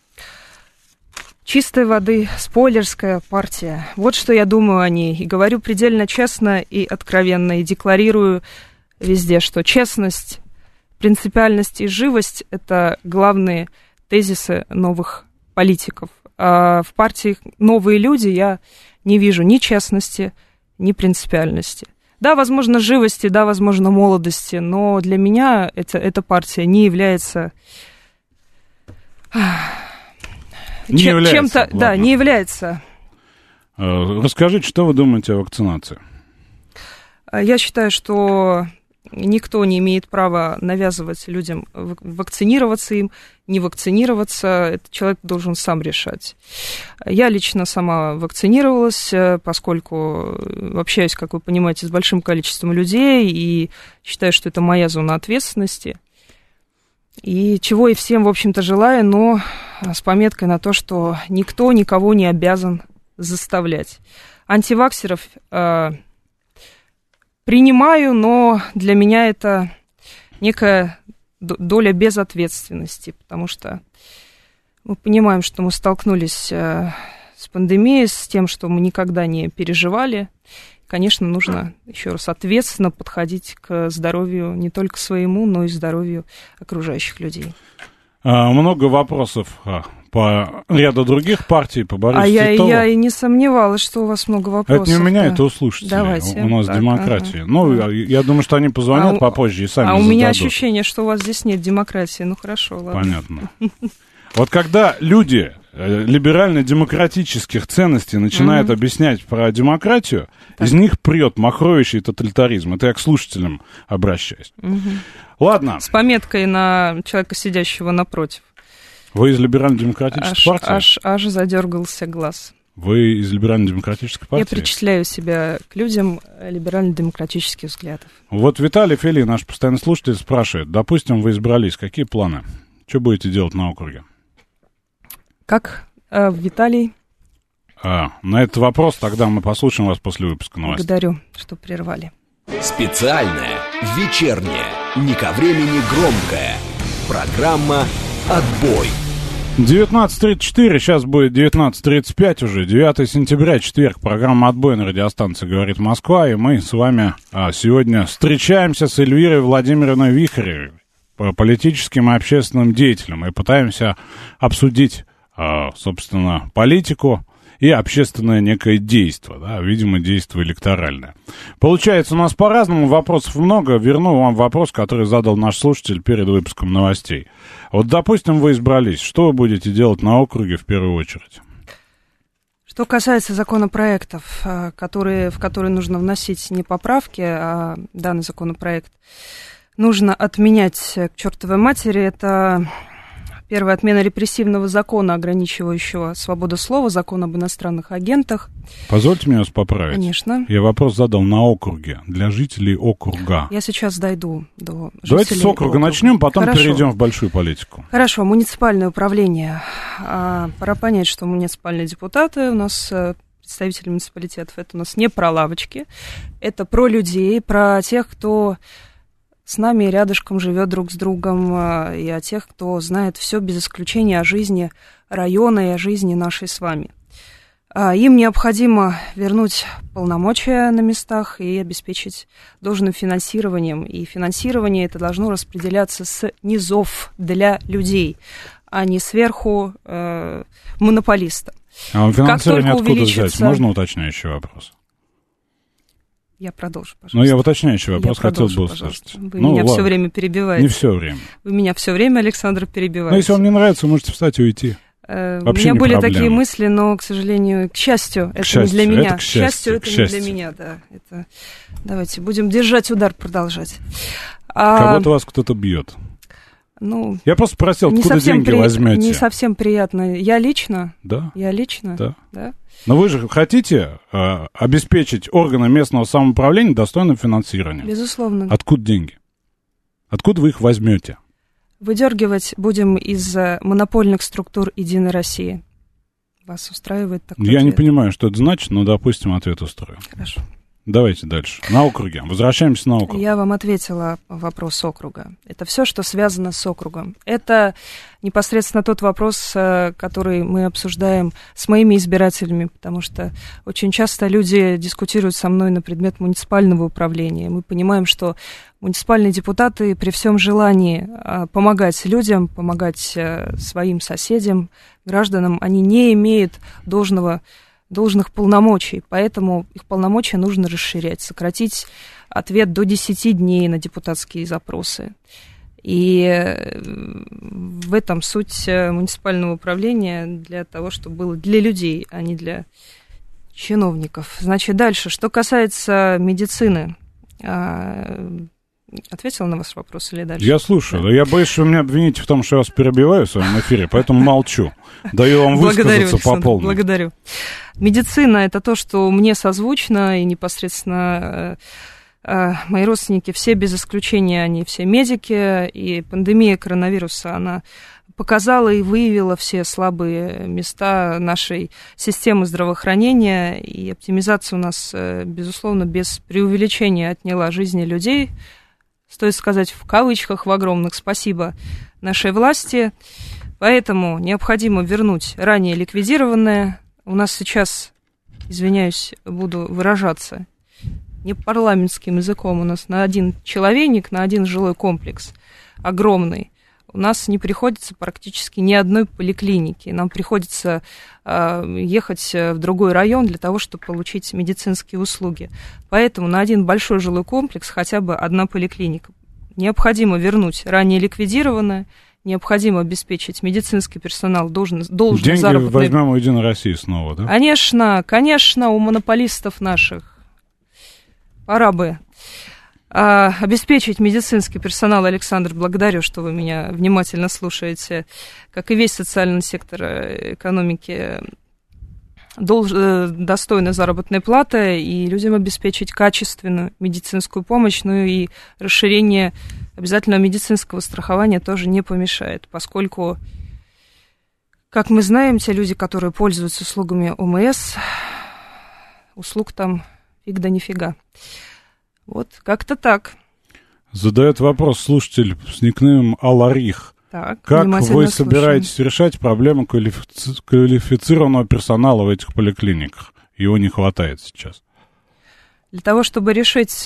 Чистой воды спойлерская партия. Вот что я думаю о ней. И говорю предельно честно и откровенно. И декларирую везде, что честность, принципиальность и живость – это главные тезисы новых политиков. А в партии «Новые люди» я не вижу ни честности, ни принципиальности. Да, возможно, живости, да, возможно, молодости, но для меня эта партия не является... чем-то, да, не является. Расскажите, что вы думаете о вакцинации? Я считаю, что никто не имеет права навязывать людям вакцинироваться им, не вакцинироваться. Этот человек должен сам решать. Я лично сама вакцинировалась, поскольку общаюсь, как вы понимаете, с большим количеством людей и считаю, что это моя зона ответственности. И чего и всем, в общем-то, желаю, но с пометкой на то, что никто никого не обязан заставлять. Антиваксеров принимаю, но для меня это некая доля безответственности, потому что мы понимаем, что мы столкнулись с пандемией, с тем, что мы никогда не переживали. Конечно, нужно еще раз ответственно подходить к здоровью не только своему, но и здоровью окружающих людей. Много вопросов по ряду других партий, по Борису Титову. Я и не сомневалась, что у вас много вопросов. Это не у меня, это у слушателей. Давайте. У нас так, демократия. Ага. Ну, я думаю, что они позвонят попозже и сами зададут. А у меня ощущение, что у вас здесь нет демократии. Ну, хорошо, ладно. Понятно. Вот когда люди либерально-демократических ценностей начинают объяснять про демократию, из них прет махровейший тоталитаризм. Это я к слушателям обращаюсь. Ладно. С пометкой на человека, сидящего напротив. Вы из либерально-демократической партии? Аж задергался глаз. Вы из либерально-демократической партии? Я причисляю себя к людям либерально-демократических взглядов. Вот Виталий Фели, наш постоянный слушатель, спрашивает, допустим, вы избрались, какие планы? Что будете делать на округе? Как, Виталий? На этот вопрос тогда мы послушаем вас после выпуска новостей. Благодарю, что прервали. Специальная, вечерняя, не ко времени громкая. Программа «Отбой». 19:34, сейчас будет 19:35 уже, 9 сентября, четверг, программа «Отбой» на радиостанции «Говорит Москва», и мы с вами сегодня встречаемся с Эльвирой Владимировной Вихаревой, политическим и общественным деятелем, и пытаемся обсудить, собственно, политику и общественное некое действие, да, видимо, действие электоральное. Получается, у нас по-разному, вопросов много. Верну вам вопрос, который задал наш слушатель перед выпуском новостей. Вот, допустим, вы избрались. Что вы будете делать на округе в первую очередь? Что касается законопроектов, в которые нужно вносить не поправки, а данный законопроект нужно отменять к чертовой матери, это Первое — отмена репрессивного закона, ограничивающего свободу слова, закон об иностранных агентах. Позвольте мне вас поправить. Конечно. Я вопрос задал на округе, для жителей округа. Я сейчас дойду до жителей Давайте с округа начнем, потом перейдем в большую политику. Хорошо, муниципальное управление. Пора понять, что муниципальные депутаты у нас... Представители муниципалитетов, это у нас не про лавочки, это про людей, про тех, кто с нами рядышком живет друг с другом, и о тех, кто знает все без исключения о жизни района и о жизни нашей с вами. Им необходимо вернуть полномочия на местах и обеспечить должным финансированием. И финансирование это должно распределяться с низов для людей, а не сверху монополиста. А финансирование откуда взять? Можно уточняющий вопрос? Я продолжу, пожалуйста. Ну, я уточняющий вопрос хотел бы услышать. Вы меня все время перебиваете. Не все время. Вы меня все время, Александр, перебиваете. Ну, если вам не нравится, вы можете встать и уйти. У меня были такие мысли, но, к сожалению, к счастью, это не для меня. К счастью, это не для меня, да. Давайте будем держать удар, продолжать. Как будто вас кто-то бьет. Ну, я просто спросил, откуда деньги возьмете? Не совсем приятно. Я лично? Да. Я лично? Да. Но вы же хотите обеспечить органы местного самоуправления достойным финансированием? Безусловно. Откуда деньги? Откуда вы их возьмете? Выдергивать будем из монопольных структур «Единой России». Вас устраивает такой ответ? Я не понимаю, что это значит, но, допустим, ответ устроен. Хорошо. Давайте дальше. На округе. Возвращаемся на округ. Я вам ответила вопрос округа. Это все, что связано с округом. Это непосредственно тот вопрос, который мы обсуждаем с моими избирателями, потому что очень часто люди дискутируют со мной на предмет муниципального управления. Мы понимаем, что муниципальные депутаты при всем желании помогать людям, помогать своим соседям, гражданам, они не имеют должных полномочий, поэтому их полномочия нужно расширять, сократить ответ до 10 дней на депутатские запросы. И в этом суть муниципального управления для того, чтобы было для людей, а не для чиновников. Значит, дальше, что касается медицины. Ответила на ваш вопрос или дальше? Я слушаю. Да. Я боюсь, что вы меня обвините в том, что я вас перебиваю в своем эфире, поэтому молчу. Даю вам высказаться по полной. Благодарю. Медицина – это то, что мне созвучно, и непосредственно мои родственники, все без исключения, они все медики, и пандемия коронавируса, она показала и выявила все слабые места нашей системы здравоохранения, и оптимизация у нас, безусловно, без преувеличения отняла жизни людей. Стоит сказать в кавычках, в огромных, спасибо нашей власти. Поэтому необходимо вернуть ранее ликвидированное. У нас сейчас, извиняюсь, буду выражаться не парламентским языком, у нас на один человейник, на один жилой комплекс огромный. У нас не приходится практически ни одной поликлиники. Нам приходится ехать в другой район для того, чтобы получить медицинские услуги. Поэтому на один большой жилой комплекс хотя бы одна поликлиника. Необходимо вернуть ранее ликвидированное, необходимо обеспечить медицинский персонал должен деньги заработной... возьмем у «Единой России» снова, да? Конечно, у монополистов наших. Пора бы обеспечить медицинский персонал. Александр, благодарю, что вы меня внимательно слушаете. Как и весь социальный сектор экономики, достойной заработной платы, и людям обеспечить качественную медицинскую помощь, ну и расширение обязательного медицинского страхования тоже не помешает, поскольку, как мы знаем, те люди, которые пользуются услугами ОМС, услуг там фиг да нифига. Вот, как-то так. Задает вопрос слушатель с никнеймом Аларих. Так, как вы собираетесь решать проблему квалифицированного персонала в этих поликлиниках? Его не хватает сейчас. Для того, чтобы решить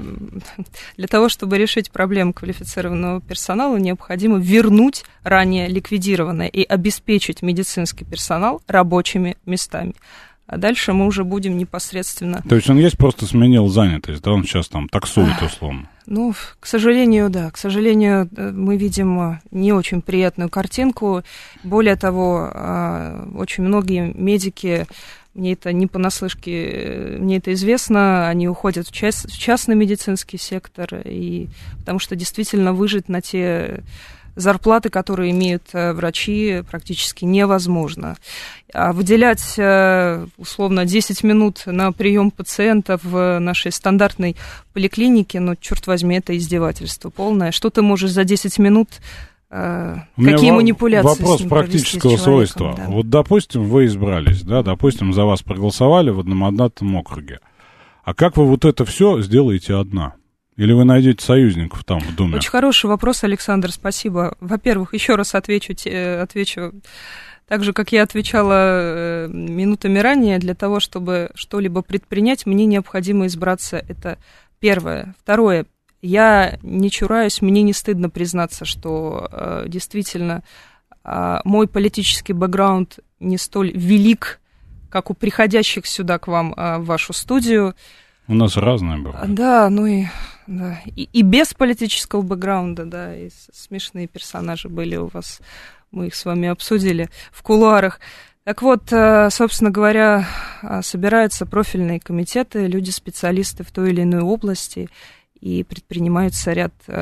проблему квалифицированного персонала, необходимо вернуть ранее ликвидированное и обеспечить медицинский персонал рабочими местами. А дальше мы уже будем непосредственно... То есть он просто сменил занятость, да? Он сейчас там таксует условно. Ну, к сожалению, да. К сожалению, мы видим не очень приятную картинку. Более того, очень многие медики, мне это не понаслышке, мне это известно, они уходят в частный медицинский сектор, потому что действительно выжить на те зарплаты, которые имеют врачи, практически невозможно. А выделять, условно, 10 минут на прием пациента в нашей стандартной поликлинике, ну, черт возьми, это издевательство полное. Что ты можешь за 10 минут, какие манипуляции вопрос с ним практического свойства. Да. Вот, допустим, вы избрались, да, допустим, за вас проголосовали в одномандатном округе. А как вы вот это все сделаете одна? Или вы найдете союзников там в Думе? Очень хороший вопрос, Александр, спасибо. Во-первых, еще раз отвечу так же, как я отвечала минутами ранее. Для того, чтобы что-либо предпринять, мне необходимо избраться. Это первое. Второе. Я не чураюсь, мне не стыдно признаться, что действительно мой политический бэкграунд не столь велик, как у приходящих сюда к вам в вашу студию. У нас разное было. Да, ну и, да, и без политического бэкграунда, да, и смешные персонажи были у вас, мы их с вами обсудили в кулуарах. Так вот, собственно говоря, собираются профильные комитеты, люди-специалисты в той или иной области, и предпринимается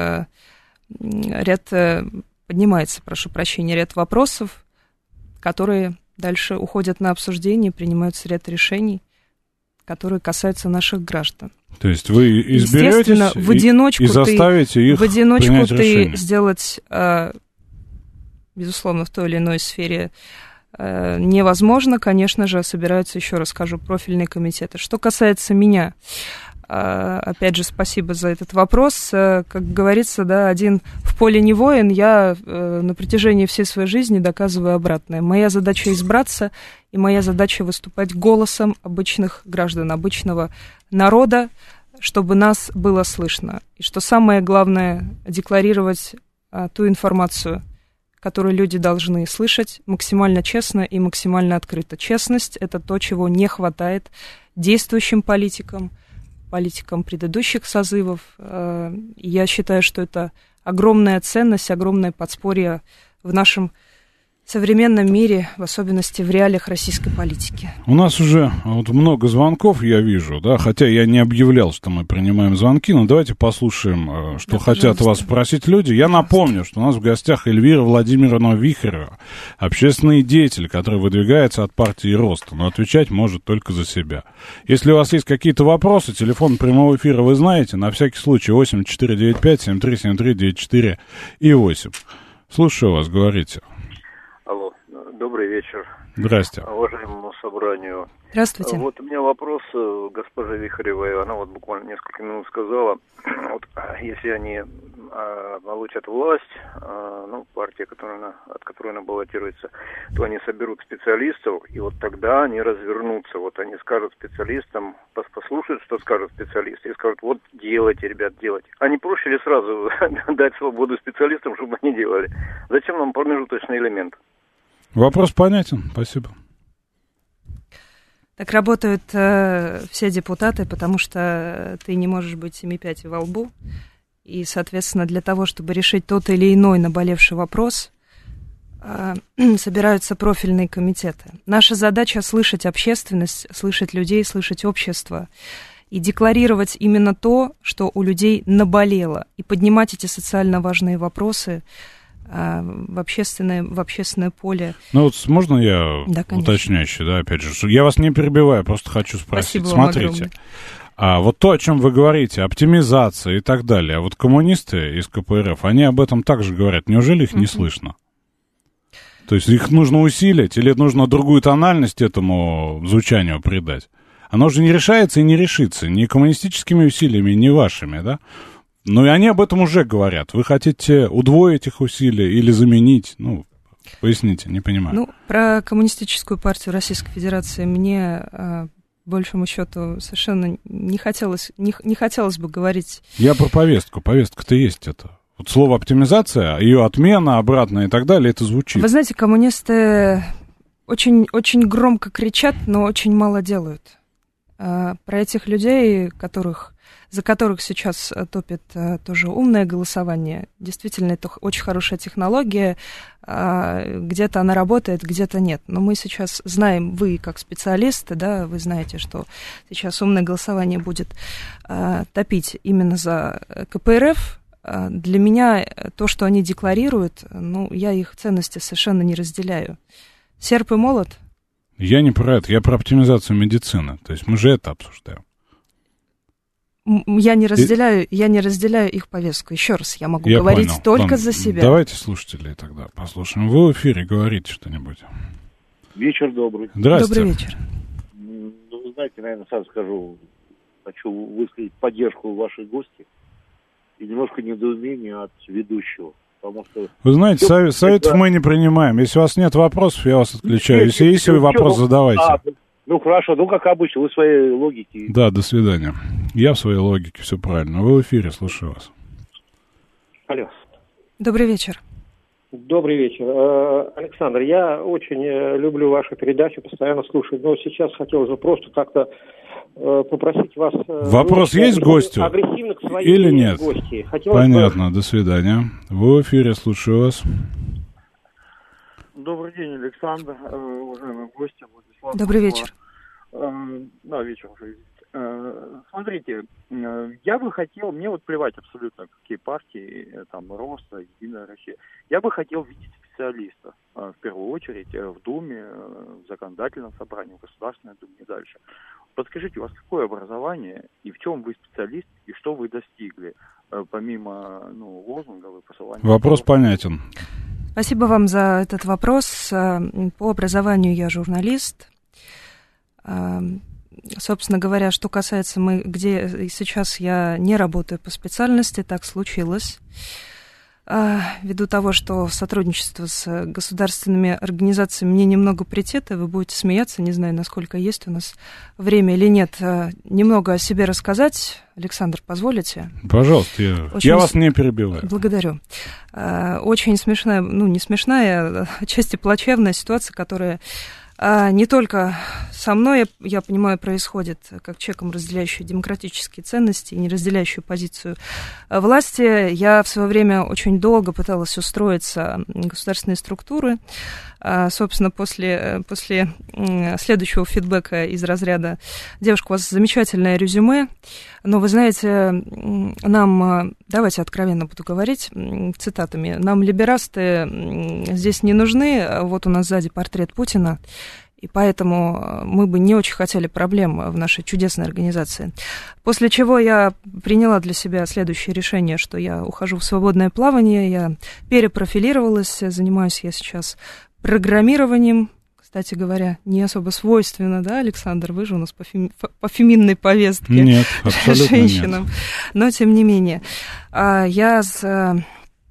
поднимается, прошу прощения, ряд вопросов, которые дальше уходят на обсуждение, принимаются ряд решений, которые касаются наших граждан. То есть вы изберетесь и заставите их в одиночку принять решение. Сделать, безусловно, в той или иной сфере невозможно. Конечно же, собираются, еще раз скажу, профильные комитеты. Что касается меня, опять же, спасибо за этот вопрос. Как говорится, да, один в поле не воин. Я на протяжении всей своей жизни доказываю обратное. Моя задача избраться, и моя задача выступать голосом обычных граждан, обычного народа, чтобы нас было слышно. И что самое главное, декларировать ту информацию, которую люди должны слышать, максимально честно и максимально открыто. Честность – это то, чего не хватает действующим политикам предыдущих созывов. Я считаю, что это огромная ценность, огромное подспорье в нашем современном мире, в особенности в реалиях российской политики. У нас уже вот много звонков, я вижу, да, хотя я не объявлял, что мы принимаем звонки, но давайте послушаем, что хотят вас спросить люди. Я напомню, что у нас в гостях Эльвира Владимировна Вихарева, общественный деятель, который выдвигается от партии Роста, но отвечать может только за себя. Если у вас есть какие-то вопросы, телефон прямого эфира вы знаете, на всякий случай 8495-7373-94 и 8. Слушаю вас, говорите. Алло, добрый вечер. Здрасте. Уважаемому собранию. Здравствуйте. Вот у меня вопрос госпоже Вихаревой. Она вот буквально несколько минут сказала, вот если они получат власть, ну, партия, от которой она баллотируется, то они соберут специалистов, и вот тогда они развернутся. Вот они скажут специалистам, послушают, что скажут специалисты, и скажут, вот делайте, ребят, делайте. А не проще ли сразу дать свободу специалистам, чтобы они делали? Зачем нам промежуточный элемент? Вопрос понятен, спасибо. Так работают все депутаты, потому что ты не можешь быть 7-5 во лбу. И, соответственно, для того, чтобы решить тот или иной наболевший вопрос, собираются профильные комитеты. Наша задача слышать общественность, слышать людей, слышать общество и декларировать именно то, что у людей наболело, и поднимать эти социально важные вопросы в общественное поле. Ну вот можно я уточняющий, да, опять же, я вас не перебиваю, просто хочу спросить. Спасибо вам Смотрите, вот то, о чем вы говорите, оптимизация и так далее, а вот коммунисты из КПРФ, они об этом также говорят, неужели их не слышно? То есть их нужно усилить или нужно другую тональность этому звучанию придать? Оно же не решается и не решится ни коммунистическими усилиями, ни вашими, да? Ну, и они об этом уже говорят. Вы хотите удвоить их усилия или заменить? Ну, поясните, не понимаю. Ну, про Коммунистическую партию Российской Федерации мне, по большому счету, совершенно не хотелось бы говорить. Я про повестку. Повестка-то есть это. Вот слово оптимизация, ее отмена, обратно и так далее, это звучит. Вы знаете, коммунисты очень, очень громко кричат, но очень мало делают. Про этих людей, за которых сейчас топит тоже умное голосование. Действительно, это очень хорошая технология. Где-то она работает, где-то нет. Но мы сейчас знаем, вы как специалисты, да, вы знаете, что сейчас умное голосование будет топить именно за КПРФ. Для меня то, что они декларируют, я их ценности совершенно не разделяю. Серп и молот? Я не про это, я про оптимизацию медицины. То есть мы же это обсуждаем. Я не разделяю их повестку. Еще раз, я могу говорить понял. только за себя. Давайте слушателей тогда послушаем. Вы в эфире, говорите что-нибудь. Вечер добрый. Здравствуйте. Добрый вечер. Вы знаете, наверное, сразу скажу, хочу высказать поддержку вашей гости и немножко недоумение от ведущего. Потому что... Вы знаете, советов мы не принимаем. Если у вас нет вопросов, я вас отключаю. Если вы вопрос, задавайте. Хорошо, как обычно, вы в своей логике. Да, до свидания. Я в своей логике, все правильно. Вы в эфире, слушаю вас. Алло. Добрый вечер. Добрый вечер. Александр, я очень люблю вашу передачу, постоянно слушаю, но сейчас хотел же просто как-то попросить вас... Вопрос есть к гостю? Агрессивно к своей или нет? Гости. Понятно, до свидания. Вы в эфире, слушаю вас. Добрый день, Александр, уважаемые гости, Владислав. Добрый вечер. Вечер уже. Смотрите, я бы хотел, мне плевать абсолютно, какие партии, там, Роста, Единая Россия. Я бы хотел видеть специалиста, в первую очередь, в Думе, в законодательном собрании, в Государственной Думе и дальше. Подскажите, у вас какое образование, и в чем вы специалист, и что вы достигли, помимо лозунгов и посыланий? Вопрос понятен. Спасибо вам за этот вопрос. По образованию я журналист. Собственно говоря, что касается где сейчас я не работаю по специальности, так случилось. Ввиду того, что сотрудничество с государственными организациями мне немного претит, и вы будете смеяться, не знаю, насколько есть у нас время или нет, немного о себе рассказать. Александр, позволите? Пожалуйста, я вас не перебиваю. Благодарю. Очень смешная, не смешная, отчасти плачевная ситуация, которая не только со мной, я понимаю, происходит, как человеком, разделяющим демократические ценности и не разделяющую позицию власти. Я в свое время очень долго пыталась устроиться в государственные структуры. Собственно, после следующего фидбэка из разряда «Девушка, у вас замечательное резюме, но вы знаете, нам, давайте откровенно буду говорить цитатами, нам либерасты здесь не нужны, вот у нас сзади портрет Путина, и поэтому мы бы не очень хотели проблем в нашей чудесной организации». После чего я приняла для себя следующее решение, что я ухожу в свободное плавание, я перепрофилировалась, занимаюсь я сейчас программированием, кстати говоря, не особо свойственно, да, Александр, вы же у нас по феминной повестке. Нет, абсолютно женщинам. Нет. Но, тем не менее, в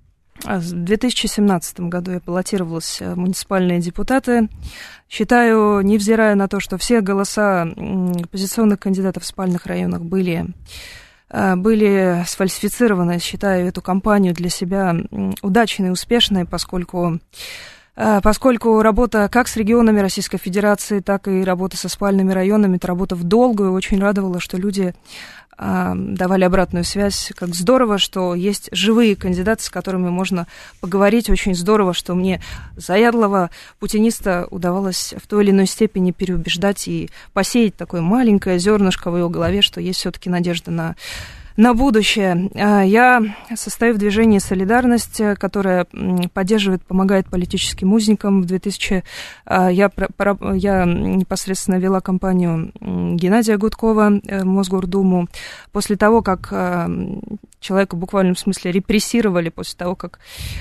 2017 году я баллотировалась в муниципальные депутаты. Считаю, невзирая на то, что все голоса оппозиционных кандидатов в спальных районах были сфальсифицированы, считаю эту кампанию для себя удачной и успешной, поскольку работа как с регионами Российской Федерации, так и работа со спальными районами, это работа в долгую. Очень радовало, что люди давали обратную связь, как здорово, что есть живые кандидаты, с которыми можно поговорить. Очень здорово, что мне заядлого путиниста удавалось в той или иной степени переубеждать и посеять такое маленькое зернышко в его голове, что есть все-таки надежда на будущее. Я состою в движении «Солидарность», которое поддерживает, помогает политическим узникам. Я непосредственно вела кампанию Геннадия Гудкова в Мосгордуму. После того, как человека в буквальном смысле репрессировали, после того, как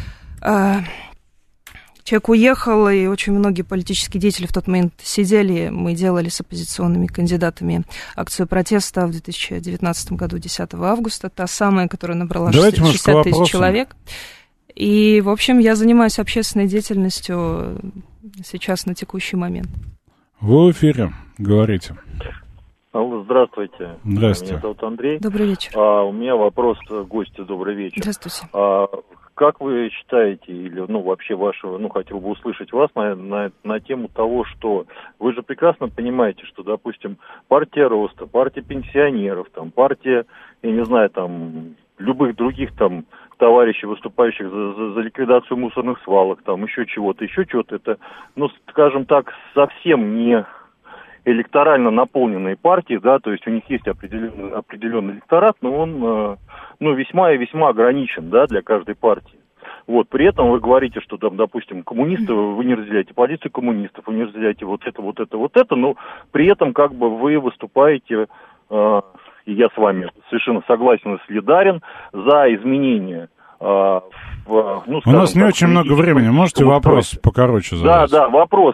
человек уехал, и очень многие политические деятели в тот момент сидели. Мы делали с оппозиционными кандидатами акцию протеста в 2019 году, 10 августа, та самая, которая набрала 60 тысяч человек. И, в общем, я занимаюсь общественной деятельностью сейчас на текущий момент. Вы в эфире, говорите. Алло, здравствуйте. Здравствуйте. Меня зовут Андрей. Добрый вечер. У меня вопрос к гостю. Добрый вечер. Здравствуйте. Как вы считаете, или, вообще вашего, хотел бы услышать вас на тему того, что вы же прекрасно понимаете, что, допустим, партия Роста, партия пенсионеров, партия, я не знаю, любых других товарищей, выступающих за ликвидацию мусорных свалок, еще чего-то, это, скажем так, совсем не электорально наполненные партии, да, то есть у них есть определенный электорат, но он ну, весьма и весьма ограничен, да, для каждой партии. Вот, при этом вы говорите, что там, допустим, коммунисты, вы не разделяете позицию коммунистов, вы не разделяете вот это, но при этом как бы вы выступаете, и я с вами совершенно согласен и солидарен, за изменения. Ну, у нас не очень много времени, можете вопрос покороче задать? Да, вопрос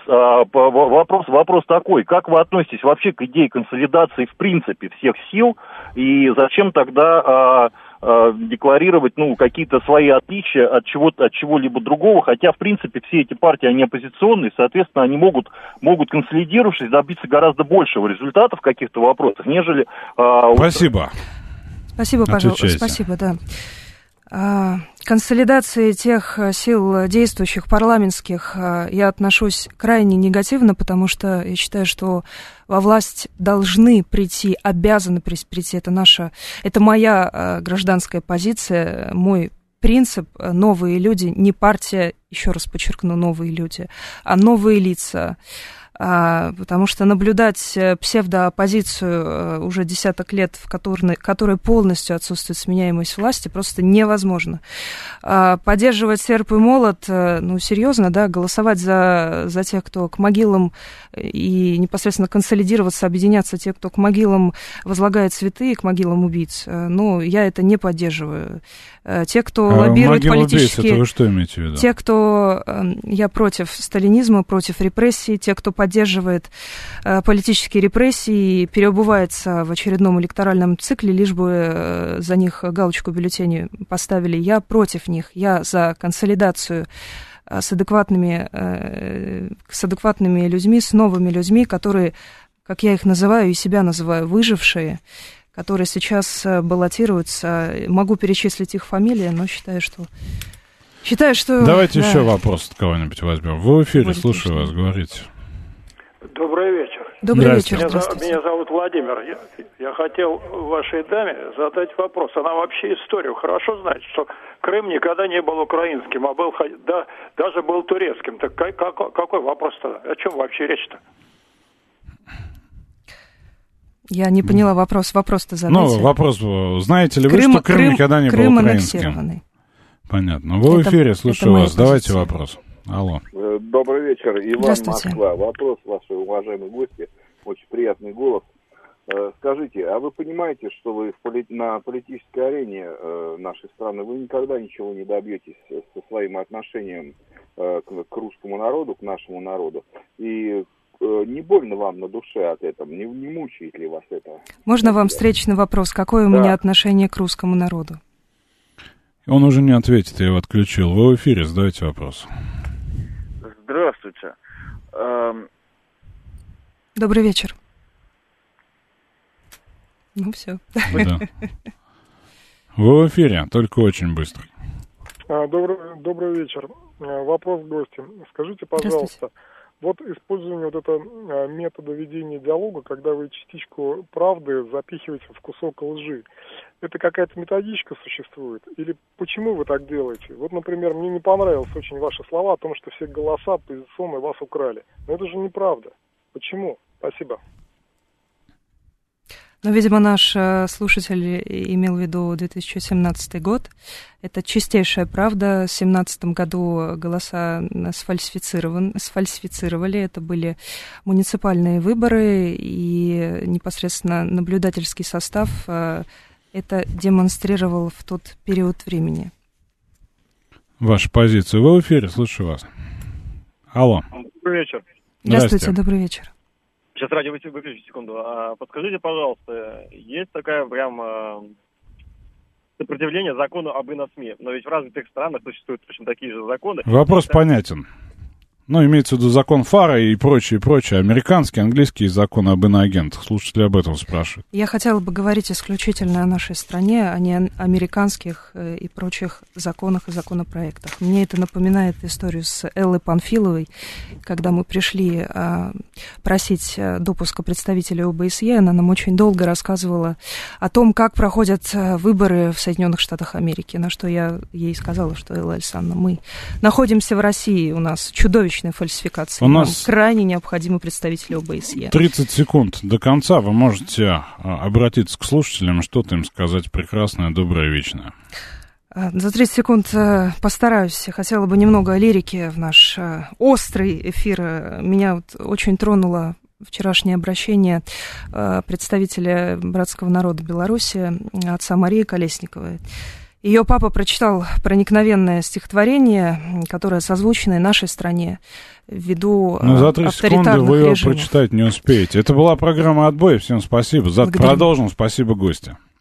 такой, как вы относитесь вообще к идее консолидации в принципе всех сил, и зачем тогда декларировать, ну, какие-то свои отличия от чего-либо другого, хотя, в принципе, все эти партии, они оппозиционные, соответственно, они могут консолидировавшись, добиться гораздо большего результата в каких-то вопросах, нежели... Спасибо. Спасибо, пожалуйста. Спасибо, да. Консолидации тех сил действующих парламентских я отношусь крайне негативно, потому что я считаю, что во власть должны прийти, обязаны прийти, это моя гражданская позиция, мой принцип «новые люди», не партия, еще раз подчеркну, новые люди, а новые лица. Потому что наблюдать псевдооппозицию уже десяток лет, в которой полностью отсутствует сменяемость власти, просто невозможно. Поддерживать серп и молот, ну, серьезно, да, голосовать за тех, кто к могилам, и непосредственно консолидироваться, объединяться те, кто к могилам возлагает цветы, и к могилам убийц. Ну, я это не поддерживаю. Те, кто лоббирует политические... Это вы что имеете в виду? Те, кто... Я против сталинизма, против репрессий, те, кто поддерживает политические репрессии, переобувается в очередном электоральном цикле, лишь бы за них галочку в бюллетене поставили. Я против них. Я за консолидацию с адекватными людьми, с новыми людьми, которые, как я их называю и себя называю, выжившие, которые сейчас баллотируются. Могу перечислить их фамилии, но считаю, что... Давайте еще вопрос от кого-нибудь возьмем. Вы в эфире, слушаю вас, говорите. Добрый вечер. Добрый вечер. Меня зовут Владимир. Я хотел вашей даме задать вопрос. Она вообще историю хорошо знает, что Крым никогда не был украинским, а был, даже был турецким. Так какой вопрос-то? О чем вообще речь-то? Я не поняла вопрос. Вопрос-то задайте. Ну, вопрос, знаете ли вы, что Крым никогда не был украинским? Понятно. Вы в эфире, слушаю вас. Давайте вопрос. Алло. Добрый вечер, Иван, Москва. Вопрос, ваши уважаемые гости. Очень приятный голос. Скажите, а вы понимаете, что вы на политической арене нашей страны вы никогда ничего не добьетесь со своим отношением к русскому народу, к нашему народу? И не больно вам на душе от этого? Не мучает ли вас это? Можно вам встречный вопрос? Какое у меня отношение к русскому народу? Он уже не ответит, я его отключил. Вы в эфире, задайте вопрос. Здравствуйте. Добрый вечер. Ну, все. Да. Вы в эфире, только очень быстро. Добрый вечер. Вопрос к гостям. Скажите, пожалуйста, вот использование вот этого метода ведения диалога, когда вы частичку правды запихиваете в кусок лжи, это какая-то методичка существует? Или почему вы так делаете? Вот, например, мне не понравились очень ваши слова о том, что все голоса оппозиционные вас украли. Но это же неправда. Почему? Спасибо. Ну, видимо, наш слушатель имел в виду 2017 год. Это чистейшая правда. В 2017 году голоса сфальсифицировали. Это были муниципальные выборы, и непосредственно наблюдательский состав это демонстрировал в тот период времени. Ваша позиция. Вы в эфире, слушаю вас. Алло. Добрый вечер. Здравствуйте, добрый вечер. Сейчас радио выключу секунду. Подскажите, пожалуйста, есть такая прям сопротивление закону об иносме, но ведь в развитых странах существуют точно такие же законы. Вопрос понятен. Ну, имеется в виду закон ФАРа и прочее. Американский, английский закон об иноагентах. Слушатели об этом спрашивают. Я хотела бы говорить исключительно о нашей стране, а не о американских и прочих законах и законопроектах. Мне это напоминает историю с Эллой Панфиловой, когда мы пришли просить допуска представителя ОБСЕ. Она нам очень долго рассказывала о том, как проходят выборы в Соединенных Штатах Америки, на что я ей сказала, что Элла Александровна, мы находимся в России, у нас чудовищная чудовищной фальсификации. У нас крайне необходимы представители ОБСЕ. 30 секунд до конца. Вы можете обратиться к слушателям, что-то им сказать прекрасное, доброе, вечное. За 30 секунд постараюсь. Хотела бы немного лирики в наш острый эфир. Меня вот очень тронуло вчерашнее обращение представителя братского народа Беларуси, отца Марии Колесниковой. Ее папа прочитал проникновенное стихотворение, которое созвучно нашей стране ввиду за 3 секунды вы его режимов. прочитать не успеете. Это была программа «Отбой». Всем спасибо. Завтра продолжим. Спасибо, гости.